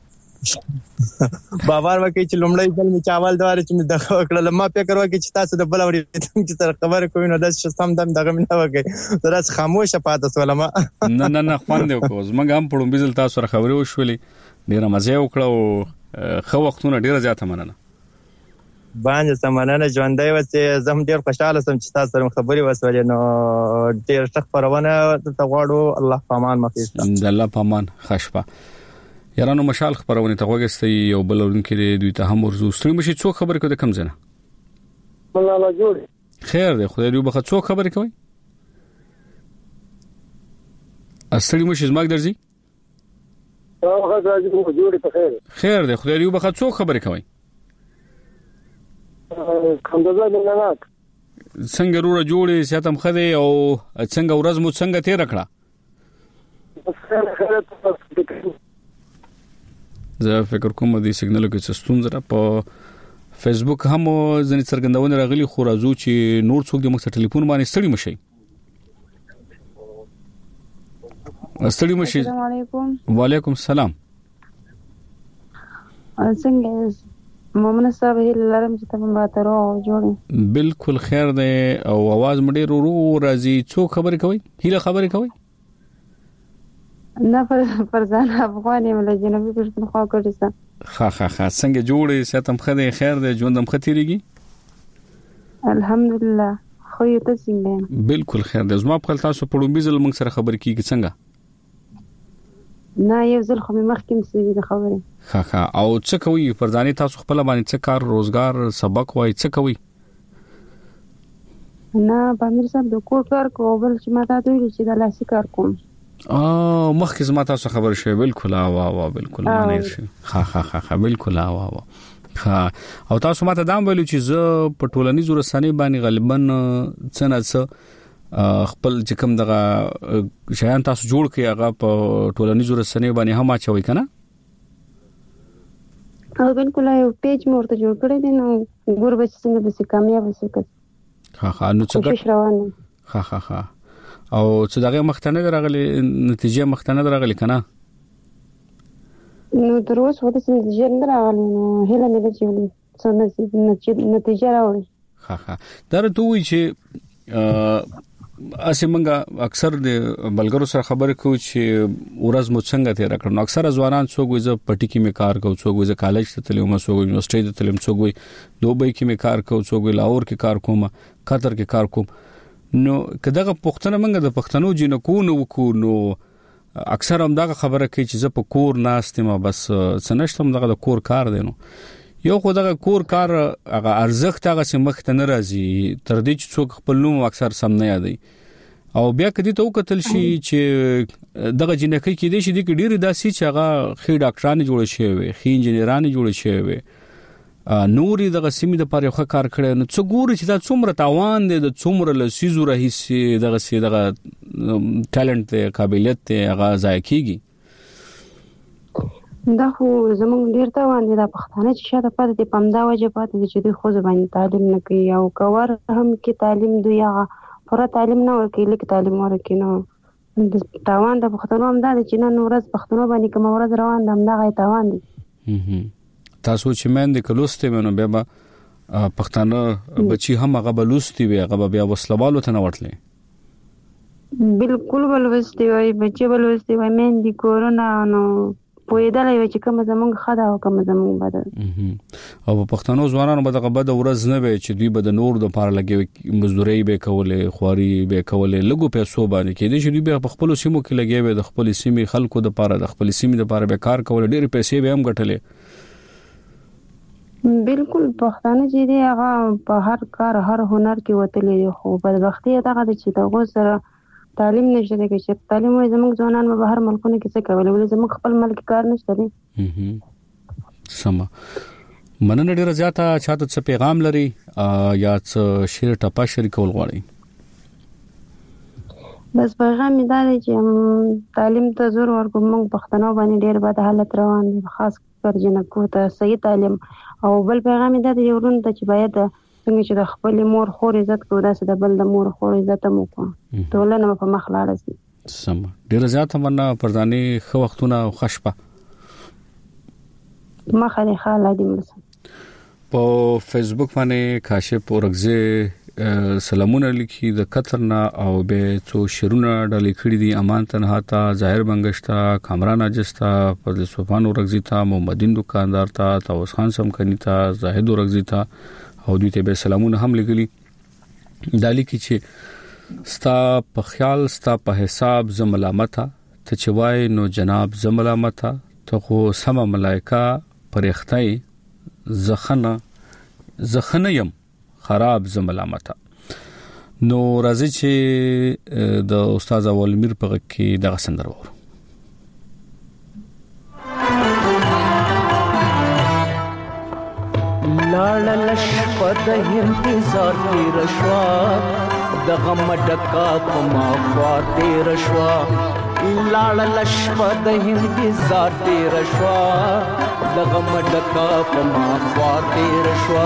باور وکړي چې لومړی ځل می چاول دواره چې می دغه وکړل ما فکر وکړي چې تاسو د بل اوري چې تر خبره کوي نو د سم دم دغه نه وکړي ترڅ خاموشه پاتې سولما نه خوند وکوز موږ هم پړم بيزل تاسو سره خبرې وشولې ډیره مزه وکړه او خو وختونه ډیره زیاته مننه باندې سمانه ژوندۍ وسه زم ډیر خوشاله سم چې تاسو سره خبرې وسولې نو ډیر ښه خبرونه ته غواړو الله پامان مخې د الله پامان خشبه یارانو مشال خبرونه ته وګستې یو بلورن کې دوی ته هم ورزو ستړي مشي څوک خبرې کوي کم زنه الله جوړ خیر دی خدای دې وبخښه څوک خبرې کوي ستړي مشي زما درځي هغه راځي مو جوړ په خیر خیر دی خدای دې وبخښه څوک خبرې کوي کندزه ملناک څنګه روړه جوړې ساتم خدای او څنګه ورځ مو څنګه تیر کړه زه فکر کوم د سیګنال کې څه ستونزه را په فیسبوک هم ځنې څرګندونه راغلي خو راځو چې نور څوک د مخ ټلیفون باندې ستړي مشي السلام علیکم وعلیکم السلام څنګه مومن صاحب هلرم چې تاسو ما ته جوړ بالکل خیر دی او आवाज مډې ورو راځي څوک خبرې کوي هیله خبرې کوي نه فرزان افغاني مله جنوبي پښتونخوا کوټه ها څنګه جوړې ساتم خدای خیر دی ژوندم خطرېږي الحمدلله خو یې ته څنګه بالکل خیر دی زما په تاسو په ډومبي ځل موږ سره خبرې کیږي څنګه نه یو ځل خو مخکې مسوي د خبرې ها او څه کوي فرزاني تاسو خپل باندې څه کار روزګار سبق وای څه کوي نه په امیر صاحب د کور کار کوم بل چې ما ته ویل چې د لاسي کار کوم مخکې زما تاسو خبر شوي بالکل وا بالکل معنی شي ها بالکل وا او تاسو ماته دا ویلو چې زه په ټولنیزو رسنۍ باندې غالبا څنګه خپل چې کوم دغه شیان تاسو جوړ کړئ هغه په ټولنیزو رسنۍ باندې هم اچوي کنه او بالکل یو پیج مرته جوړ کړی دی نو ګور به څنګه د کامیاب شي نو څنګه ها او څه دغه مختنه راغلي نتیجه مختنه راغلي کنه نو دروس وته نتیجه نه راغلي نو هله نه چې نتیجه راوړي دا ته وی چې اسې منګه اکثر د بلګرو سره خبرې کوو چې ورځ مو څنګه تیر کړو اکثر ځوانان څوک وي ز پټي کې می کار کوي څوک وي ز کالج ته تلم څوک وي یونیورسيټي ته تلم څوک وي دوبۍ کې می کار کوي څوک وي لاهور کې کار کوم قطر کې کار کوم نو کداغه پښتنه منګه د پښتنو جنکو نو نو اکثر هم دا خبره کوي چې ز په کور ناستم بس سنشتم دغه کور کار دی نو یو خو دغه کور کار هغه ارزښت هغه سمخ ته ناراضي تر دې چې څوک خپل نوم اکثر سم نه یادي او بیا کدي ته وکتل شي چې دغه جنکې کې دي چې د ډیره داسي چې هغه خې ډاکټرانه جوړ شي وي خې انجنیرانه جوړ شي وي نوري دغه سیمې د پاره خو کار کړي نو څو ګوري چې دا څومره تاوان دي د څومره لسیزو رهي دغه سي دغه ټالنت قابلیت هغه ځای کیږي دا خو زمونږ ډیر تاوان دي د پښتانه چې شاته پاتې دي پمدا وجه پاتې دي چې د خو زبان تعلیم نه کوي او کور هم کې تعلیم دوی هغه پوره تعلیم نه ورکوي لیک تعلیم ورکوي نو د تاوان د پښتنو هم دا چې نن ورځ پښتنو باندې کوم ورځ روان ده هم دا غي تاوان دي تاسو چې مېند کلوستې منو بیا پښتانه بچي هم هغه بلوستي وي هغه بیا وسلوالو ته نه ورتلې بالکل بلوستي وي بچي بلوستي وي مېند کورونا نو پویدلې وي چې کوم زمونږ خدا او کوم زمونږ بدل او په پښتنو ځوانانو به دغه بد ورځ نه وي چې دوی به د نور د پاره لګي مزدوري به کولې خواري به کولې لګو پیسو باندې کې دي چې دوی به خپل سیمو کې لګي وي د خپل سیمې خلکو د پاره د خپل سیمې د پاره به کار کول ډېر پیسې به هم ګټلې بالکل پښتانه چې دی هغه په هر کار هر هنر کې وتلې خو بدبختي دغه چې دغه سره تعلیم نشته دی چې تعلیم وي زموږ ځوانان به هر ملکونه کې څه کوي ولې زموږ خپل ملک کار نشته دی سما مننه ډیره زیاته چاته څه پیغام لري یا څه شیر ټپا شریکول غواړي بس پیغام دا دی چې تعلیم ته زور ورکوم موږ پښتنو باندې ډیر بد حالت روان دي خاص کر جنکو ته صحیح تعلیم او بل پیغام دا دی ورون ته چې باید څنګه چې د خپل مور خور عزت کو دا چې د بل د مور خور عزت مو کو ټولنه په مخ لاړ شي سم ډیر زیاته مننه پردانی خو وختونه خوشبه مخه خاله دې مرسته په فیسبوک باندې کاشف اورغزه سلامونه لیکي د قطرنا او به څو شرونه ډالې کړې دي امان تنها تا ظاهر بنگشتا کامران اجستا پر صوفان اورغزي تا محمدین دکاندار تا توس خان سمکنی تا زاهد اورغزي تا او دوی ته به سلامونه هم لګلي دالی کی چې ستا په خیال ستا په حساب زملامته ته چوي نو جناب زملامته ته خو سم ملائکه پرختای زخنه يم خراب زملامته نو راځي چې د استاد اولمیر په کې دغه سندره وره لاړ لشپد انتظار تیر شوا د غم ډکا کما خوا تیر شوا لاړ لشپد انتظار تیر شوا د غم ډکا کما خوا تیر شوا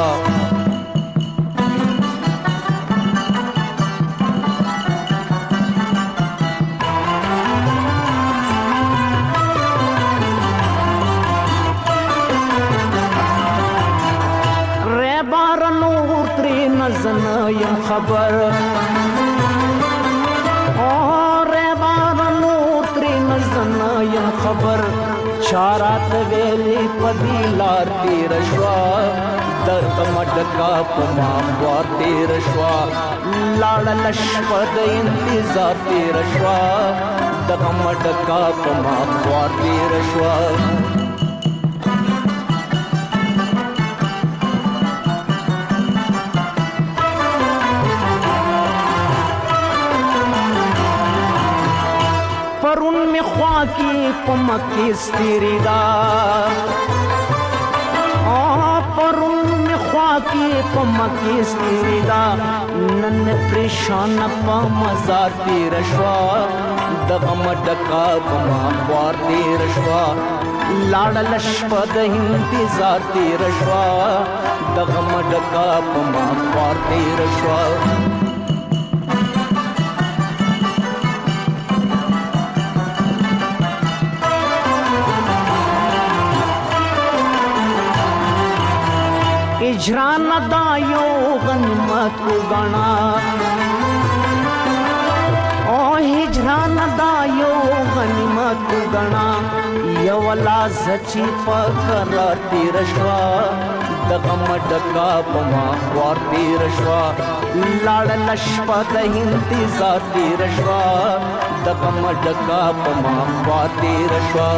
یم خبر اور بارنو تری نزنا یم خبر چارات ویلی پدی لار تیر شوا درد مډکا پما خوا تیر شوا لاړ لشپد انتظار تیر شوا دغه مډکا پما خوا تیر شوا پرون خوا کې پمکه ستری دا پرون می خوا کې پمکه ستری دا نن پریشان په مزار تیر شوا دغه مډکا په خوار تیر شوا لاړ لشپ د انتظار تیر شوا دغه مډکا په خوار تیر شوا اجران دا یو غنیمت کو غنا او هجران دا یو غنیمت کو غنا یو لا زچی پکر تیر شوا دغه مډکا پما خوار تیر شوا لاړ لشپ د انتظار تیر شوا دغه مډکا پما خوار تیر شوا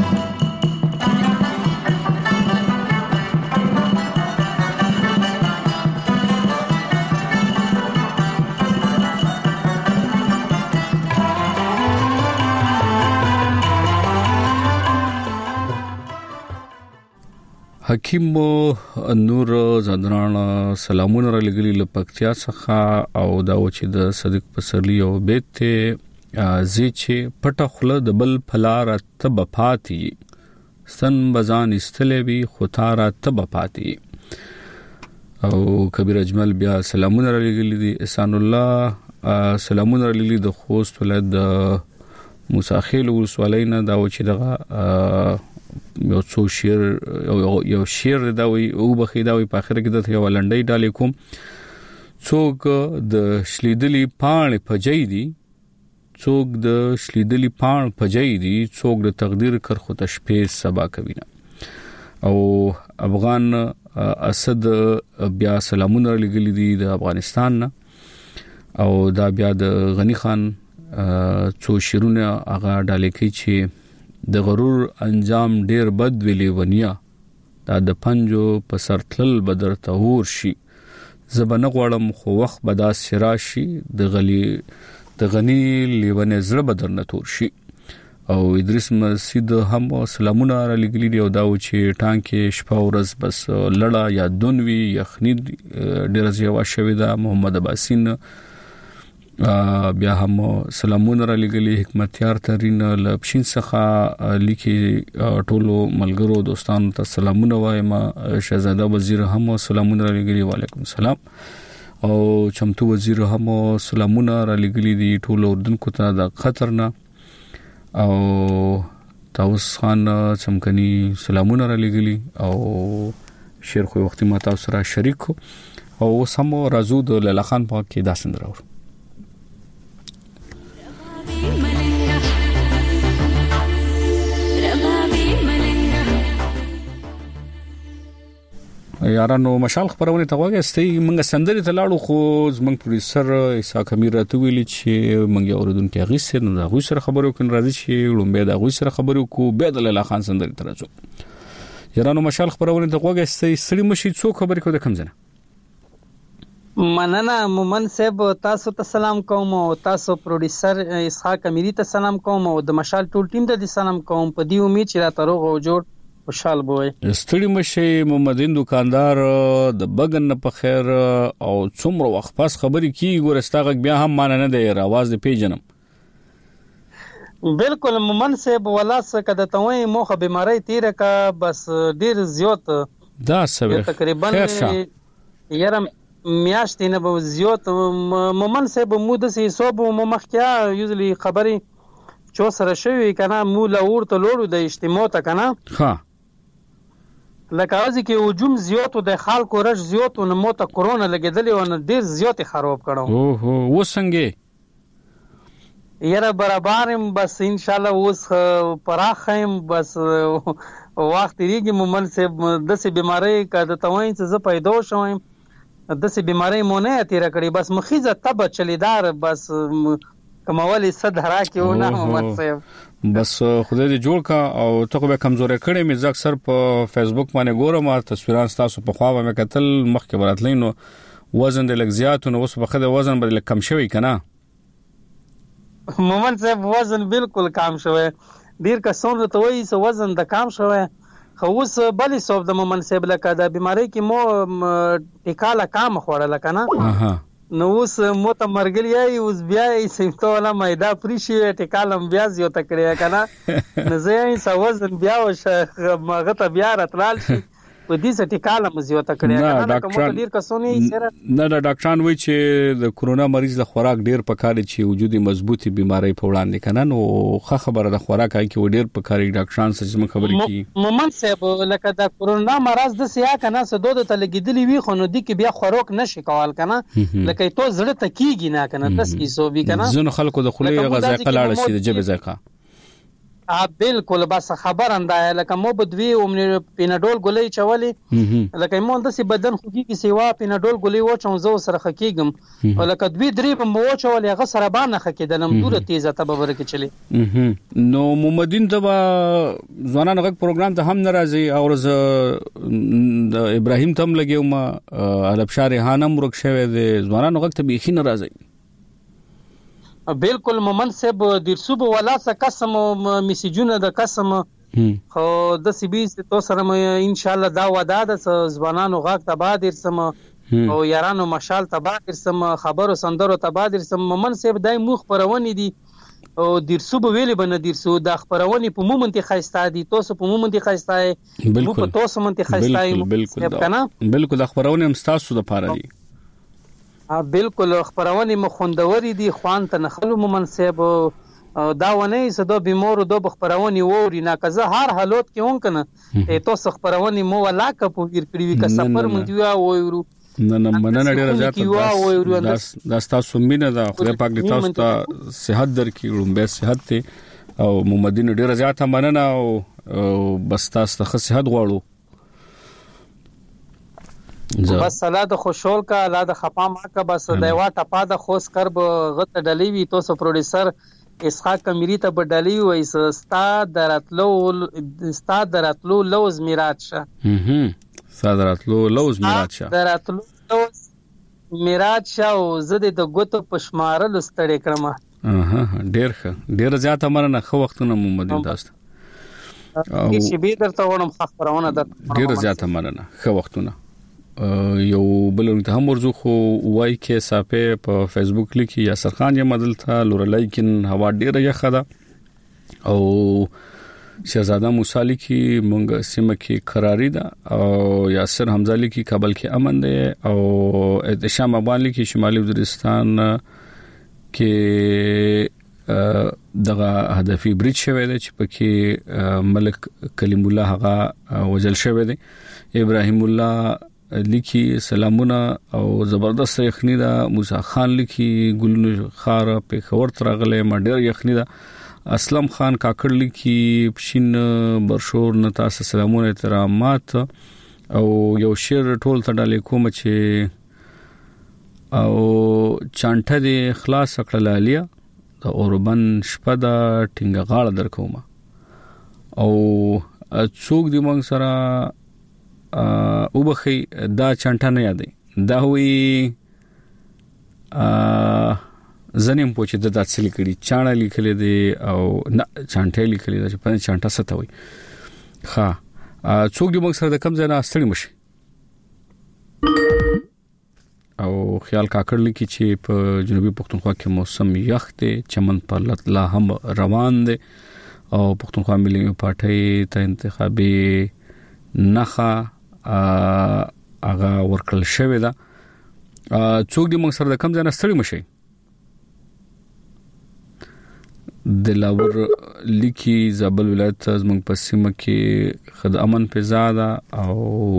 حکیم نور زدران سلامونه را لګلی لپکتیا څخه او دا و چې د صدیق پسرلی او بیت ته زیچه پټه خله د بل فلار تب پاتی سن بزان استلوی خطاره تب پاتی او کبیر اجمل بیا سلامونه را لګلی دي احسان الله سلامونه را لګلی د خوست ولایت د موسی خیل ولسوالینا دا و چې دغه یو څو شیر یو شیر دا وی او بخیدا وی په اخر کې د یو لنډی ډالې کوم څوک د شلیدلی پان پجای دی څوک د شلیدلی پان پجای دی څوک د تقدیر کر خو تشپې سبا کوي او افغان اسد بیا سلامونه لګلی دي د افغانستان او دا بیا د غنی خان څو شیرونه هغه ډالې کوي چې د غرور انجام ډیر بد ویلی ونیا دا د پنجو په سرتل بدر تهور شي زبنه غړم خو وخت بدا سراشي د غنی لیونه زړه بدر نتور شي او ادریس مسجد هم سلامونه را لګلی دی او دا و چې ټانکې شپه ورځ بس لړا یا دونوي یخنی ډیر زیوا شوی دا محمد عباسین بیا هم سلامونه را لګلی حکمتیار ترین لپشین څخه لیکي ټولو ملګرو دوستانو ته سلامونه وایم شهزاده وزیر هم سلامونه را لګلی وعلیکم السلام او چمتو وزیر هم سلامونه را لګلی دي ټولو اردوونکو ته د خطر نه او تاوس خان چمکني سلامونه را لګلی او شیر خو وختي ما تاسو سره شریک او سمو رازو د لالا خان په کې داسند راو یارانو مشال خبرونه ته وګستې موږ سندري ته لاړو خو زمنګ پروډوسر عیسی کمیر راته ویلي چې موږ اوردونکو غیسه نو دا غوي سره خبرو کوي راځي چې لومبه دا غوي سره خبرو کو به د لالا خان سندري ته راځو یارانو مشال خبرونه ته وګستې سړي مشي څو خبرې کو د کم زنه مننه مومن صاحب تاسو ته سلام کوم او تاسو پروډوسر عیسی کمیر ته سلام کوم او د مشال ټول ټیم ته سلام کوم په دې امید چې را تروغ او جوړ خوشحال بوي ستړي مشه محمدین دکاندار د بغن په خیر او څومره وخت پس خبرې کی ګورستاغ بیا هم مان نه دی आवाज دی پیجنم بالکل مومن صاحب ولا څه کده توي موخه بیماری تیر کا بس ډیر زیات دا سوي تقریبا یرم میاشتې نه به زیات مومن صاحب مو د حساب مو مخکیا یوزلی خبري چو سره شوی کنه مو لور ته لورو د اجتماع ته کنه ها لکه اوس کې هجوم زیات او د خلکو رش زیات او نو ته کورونا لګیدلی او ډیر زیات خراب کړو اوه وسنګي یاره برابرم بس ان شاء الله اوس پراخم بس وخت ریږي مومن صاحب د سه بیماری کده توای چې ز پیدا شوم د سه بیماری مونږه تیر کړی بس مخیزه تب چلیدار بس کموالی صد هرا کې و نه مومن صاحب بس خدای دې جوړ کا او ته به کمزورې کړې مې ځکه سر په فیسبوک باندې ګورم تصویران تاسو په خوا مې کتل مخکې براتلینو وزن د لګ زیات نو اوس په خده وزن بدل کم شوی کنه مومن صاحب وزن بالکل کم شوی ډیر کسانو ته وایي چې وزن د کم شوی خو اوس بلې صوب د مومن صاحب لکه د بیماری کې مو ټیکاله کم خوړله که نه نو اوس مو ته مرګلي یې اوس بیا یې سیمته والا میدا پرې شي ټیکاله هم بیا زیاته کړې که نه نو زه یې څه وزن بیا هغه ته بیا راتلال شي په دې څه ټیکاله مو زیاته کړې که نه لکه مو ته ډېر کسونه یې نه ډاکټران وایي چې د کورونا مریض د خوراک ډېر پکار دی چې وجود مضبوطي بیماری په وړاندې که نه نو ښه خبره د خوراک هغې کې ډېر پکار دی ډاکټران څه زموږ خبرې کوي مومن صاحب لکه د کورونا مرض داسې یا که نه څه دو ته لګېدلي وي خو نو دې کې بیا خوراک نه شي کول که نه لکه یې تو زړه ته کېږي نه که نه داسې حساب وي که نه ځینو خلکو د خولې هغه ذایقه لاړه شي د ژبې ذایقه بالکل بس خبر انده لکه مو بدوی پیناډول ګولۍ چولې لکه مو داسې بدن خوږي کې سیوا پیناډول ګولۍ وچوم زه سره خکېږم او لکه دوی درې به مو وچولې هغه سره باندې خکېدلم دوره تیزه ته به ورکې چلی نو محمدین ته ځوانان غږ پروګرام ته هم ناراضي او د ابراهیم تم لګیو ما الابشار هانم ورک شوی د ځوانان غږ ته بيخي ناراضي بالکل مومن صاحب د صوب ولا څه قسم میسیجونه د قسم خو د سی بي تو سره ان شاء الله دا وعده ده ځوانانو غاک ته بعد ارسم او یارانو مشال ته بعد ارسم خبرو سندرو ته بعد ارسم مومن صاحب دای مخ پرونی دي او د صوب ویلې بنه د صوب د خبرونی په مومنت خاصه دي تاسو په مومنت خاصه مو په تاسو مومنت خاصه بالکل د خبرونی هم تاسو د پاره دي بالکل خبرونه مخوندوري دي خوان ته نخلو مومن صاحب دا ونه سدو بیمارو دو خبرونه ووري نه کزه هر حالت کې اون کنه ته خبرونه مو ولا ک په ګر کړی وی ک سفر مونږ وایو نه مننه ډیره زیاته دا تاسو مینه دا خدای پاک دې تاسو ته صحت درکړي لومبه صحت ته او محمدین ډیره زیاته مننه او بس تاسو ته صحت غواړو بس الله د خوشحال کا الله د خپام کا بس دیوا ټپا د خوش کرب غت ډلی وی تو سو پروډوسر اسحاق کمیری ته بدلی وای استاد دراتلو لوز میراث شه دراتلو لوز میراث شه دراتلو لوز میراث شه او زده د ګوتو پشمارل ستړي کړم ډیر زیاته مرنه خو وختونه محمدین تاسو او شي به درته ونم خبرونه د ډیر زیاته مرنه خو وختونه یو بلون ته هم ورزو خو وای کې صافه په فیسبوک لیکي یا سرخان یې مدل ته لور لیکن هوا ډیره یخه ده او شهزاده موسی لیکي مونږ سیمه کې قراری ده او یاسر حمزه لیکي کابل کې امن ده او احتشام ابان لیکي شمالي وزیرستان کې دغه هدفي بریج شوی دی چې پکې ملک کلیم الله هغه وجل شوی دی ابراهیم الله لیکي سلامونه او زبردست یخنی دا موسی خان لیکي ګلن خار په خبر ترغله مډر یخنی دا اسلم خان کاکړ لیکي پښین برشور نتا سلامونه احترامات او یو شعر ټول تډالې کوم چې او چانټه دی خلاص کړل الیا د اوربن شپه دا ټینګه غاړه درکوما او څوک دی مونږ سره او بخي دا چانټه نه یادې دا وی زنیم پوچې د داتسلی کړي چانه لیکلې دي او چانټه لیکلې ده چې په چانټه ستوي ها څوک دی مونږ سره د کم ځای نه استړي مشي او خیال کاکړ لیکي چې په جنوبي پښتونخوا کې موسم یخ دی چمن پر لا هم روان دی او پښتونخوا ملي پارټي ته انتخابي نخا اغه ورکل شوی دا څوک دی موږ سره د کم ځای نه ستړي مشي د لاور لیکي زابل ولایت زموږ په سیمه کې خد امن په زاده او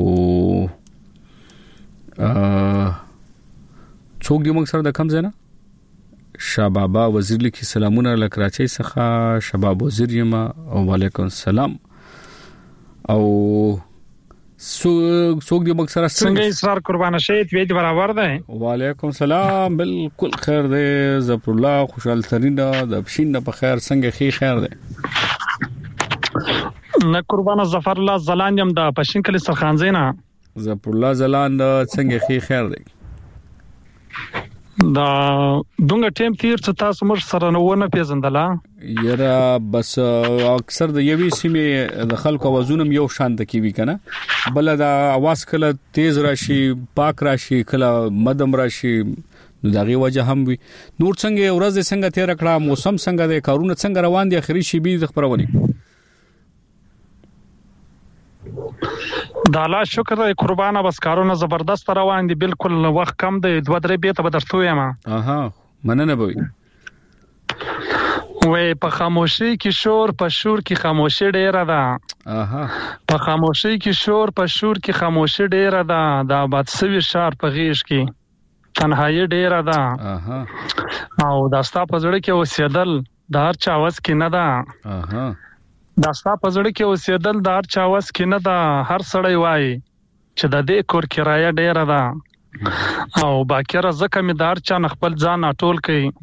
څوک دی موږ سره د کم ځای نه شبابا وزیر لیکي سلامونه لکراچي څخه شباب وزیر یما او وعلیکم السلام او څوک دی موږ سره څنګه اصرار قربان شهید وې برابر ده وعلیکم السلام بالکل خیر ده ظفر الله خوشحال ترين د بشین په خیر څنګه خیر ده نه قربان ظفر الله زلان يم د پښین کلی سرخان زینا ظفر الله زلان څنګه خیر ده دا دغه ټیم تیر څه تاسو مر سره نه پیژندلا یرا بس اکثر د یوې سیمه د خلکو وزنم یو شان د کیوي کنه بل دا اواز کله تیز راشي پاک راشي کله مدم راشي نو دغه وجه هم وي نور څنګه ورځ څنګه تیر کړه موسم څنګه د کارونه څنګه روان دي اخري شي به خبرونه دا الله شکر دی قربانه بس کارونه زبردست روان دي بالکل وخت کم دی 2-3 بیت به درته یم اها مننه بوي وې په خاموشي کې شور په شور کې خاموشي ډیره ده اها په خاموشي کې شور په شور کې خاموشي ډیره ده دا بادسوي شار په غیش کې تنهایی ډیره ده اها او دا ستا په زړه کې اوسېدل د هر چا واس کې نه ده اها دا ستا په زړه کې اوسېدل د هر چا واس کې نه ده هر سړی وایي چې د دې کور کرایه ډیره ده او باکره زکه می دار چا خپل ځان اټول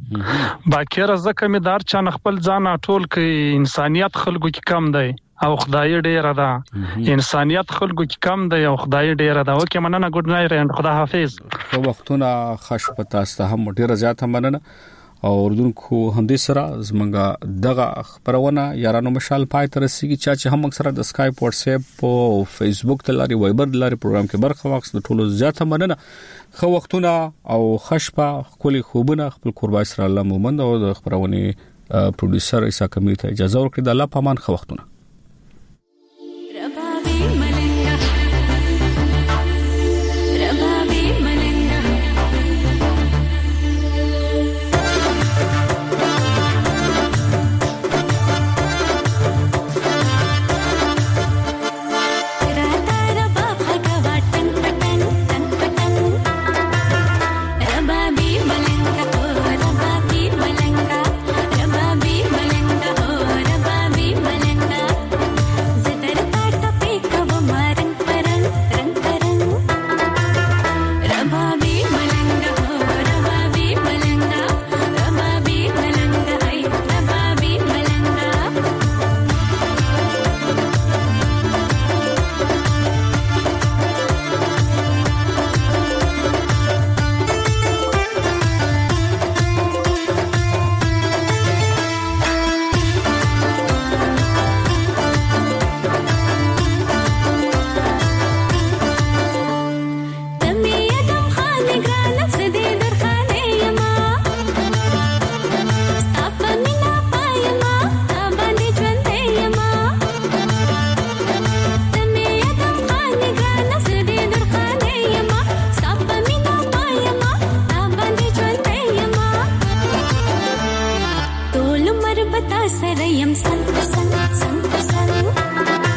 کړي باکره زکه می دار چا خپل ځان اټول کړي انسانيت خلکو کې کم دی او خدای ډیره ده انسانيت خلکو کې کم دی او خدای ډیره ده اوکې مننه ګډ نایټ اند خدا حافظ خو وختونه خش پتا است هم ډیره زیات مننه او اردوونکو همدې سره زمونږه دغه خبرونه یارانو مشال پای تر رسیدي چې هم اکثره د اسکایپ واتس اپ او فیسبوک تلاري وایبر تلاري پروګرام کې برخه واخیست د ټولو زیاته مننه خو وختونه او خشپه خولي خوبونه خپل قربای سره الله مومند او د خبرونه پروډوسر ایسا کمی ته اجازه ورکړي د الله پامان خو وختونه बता सरयम संग संग संग संग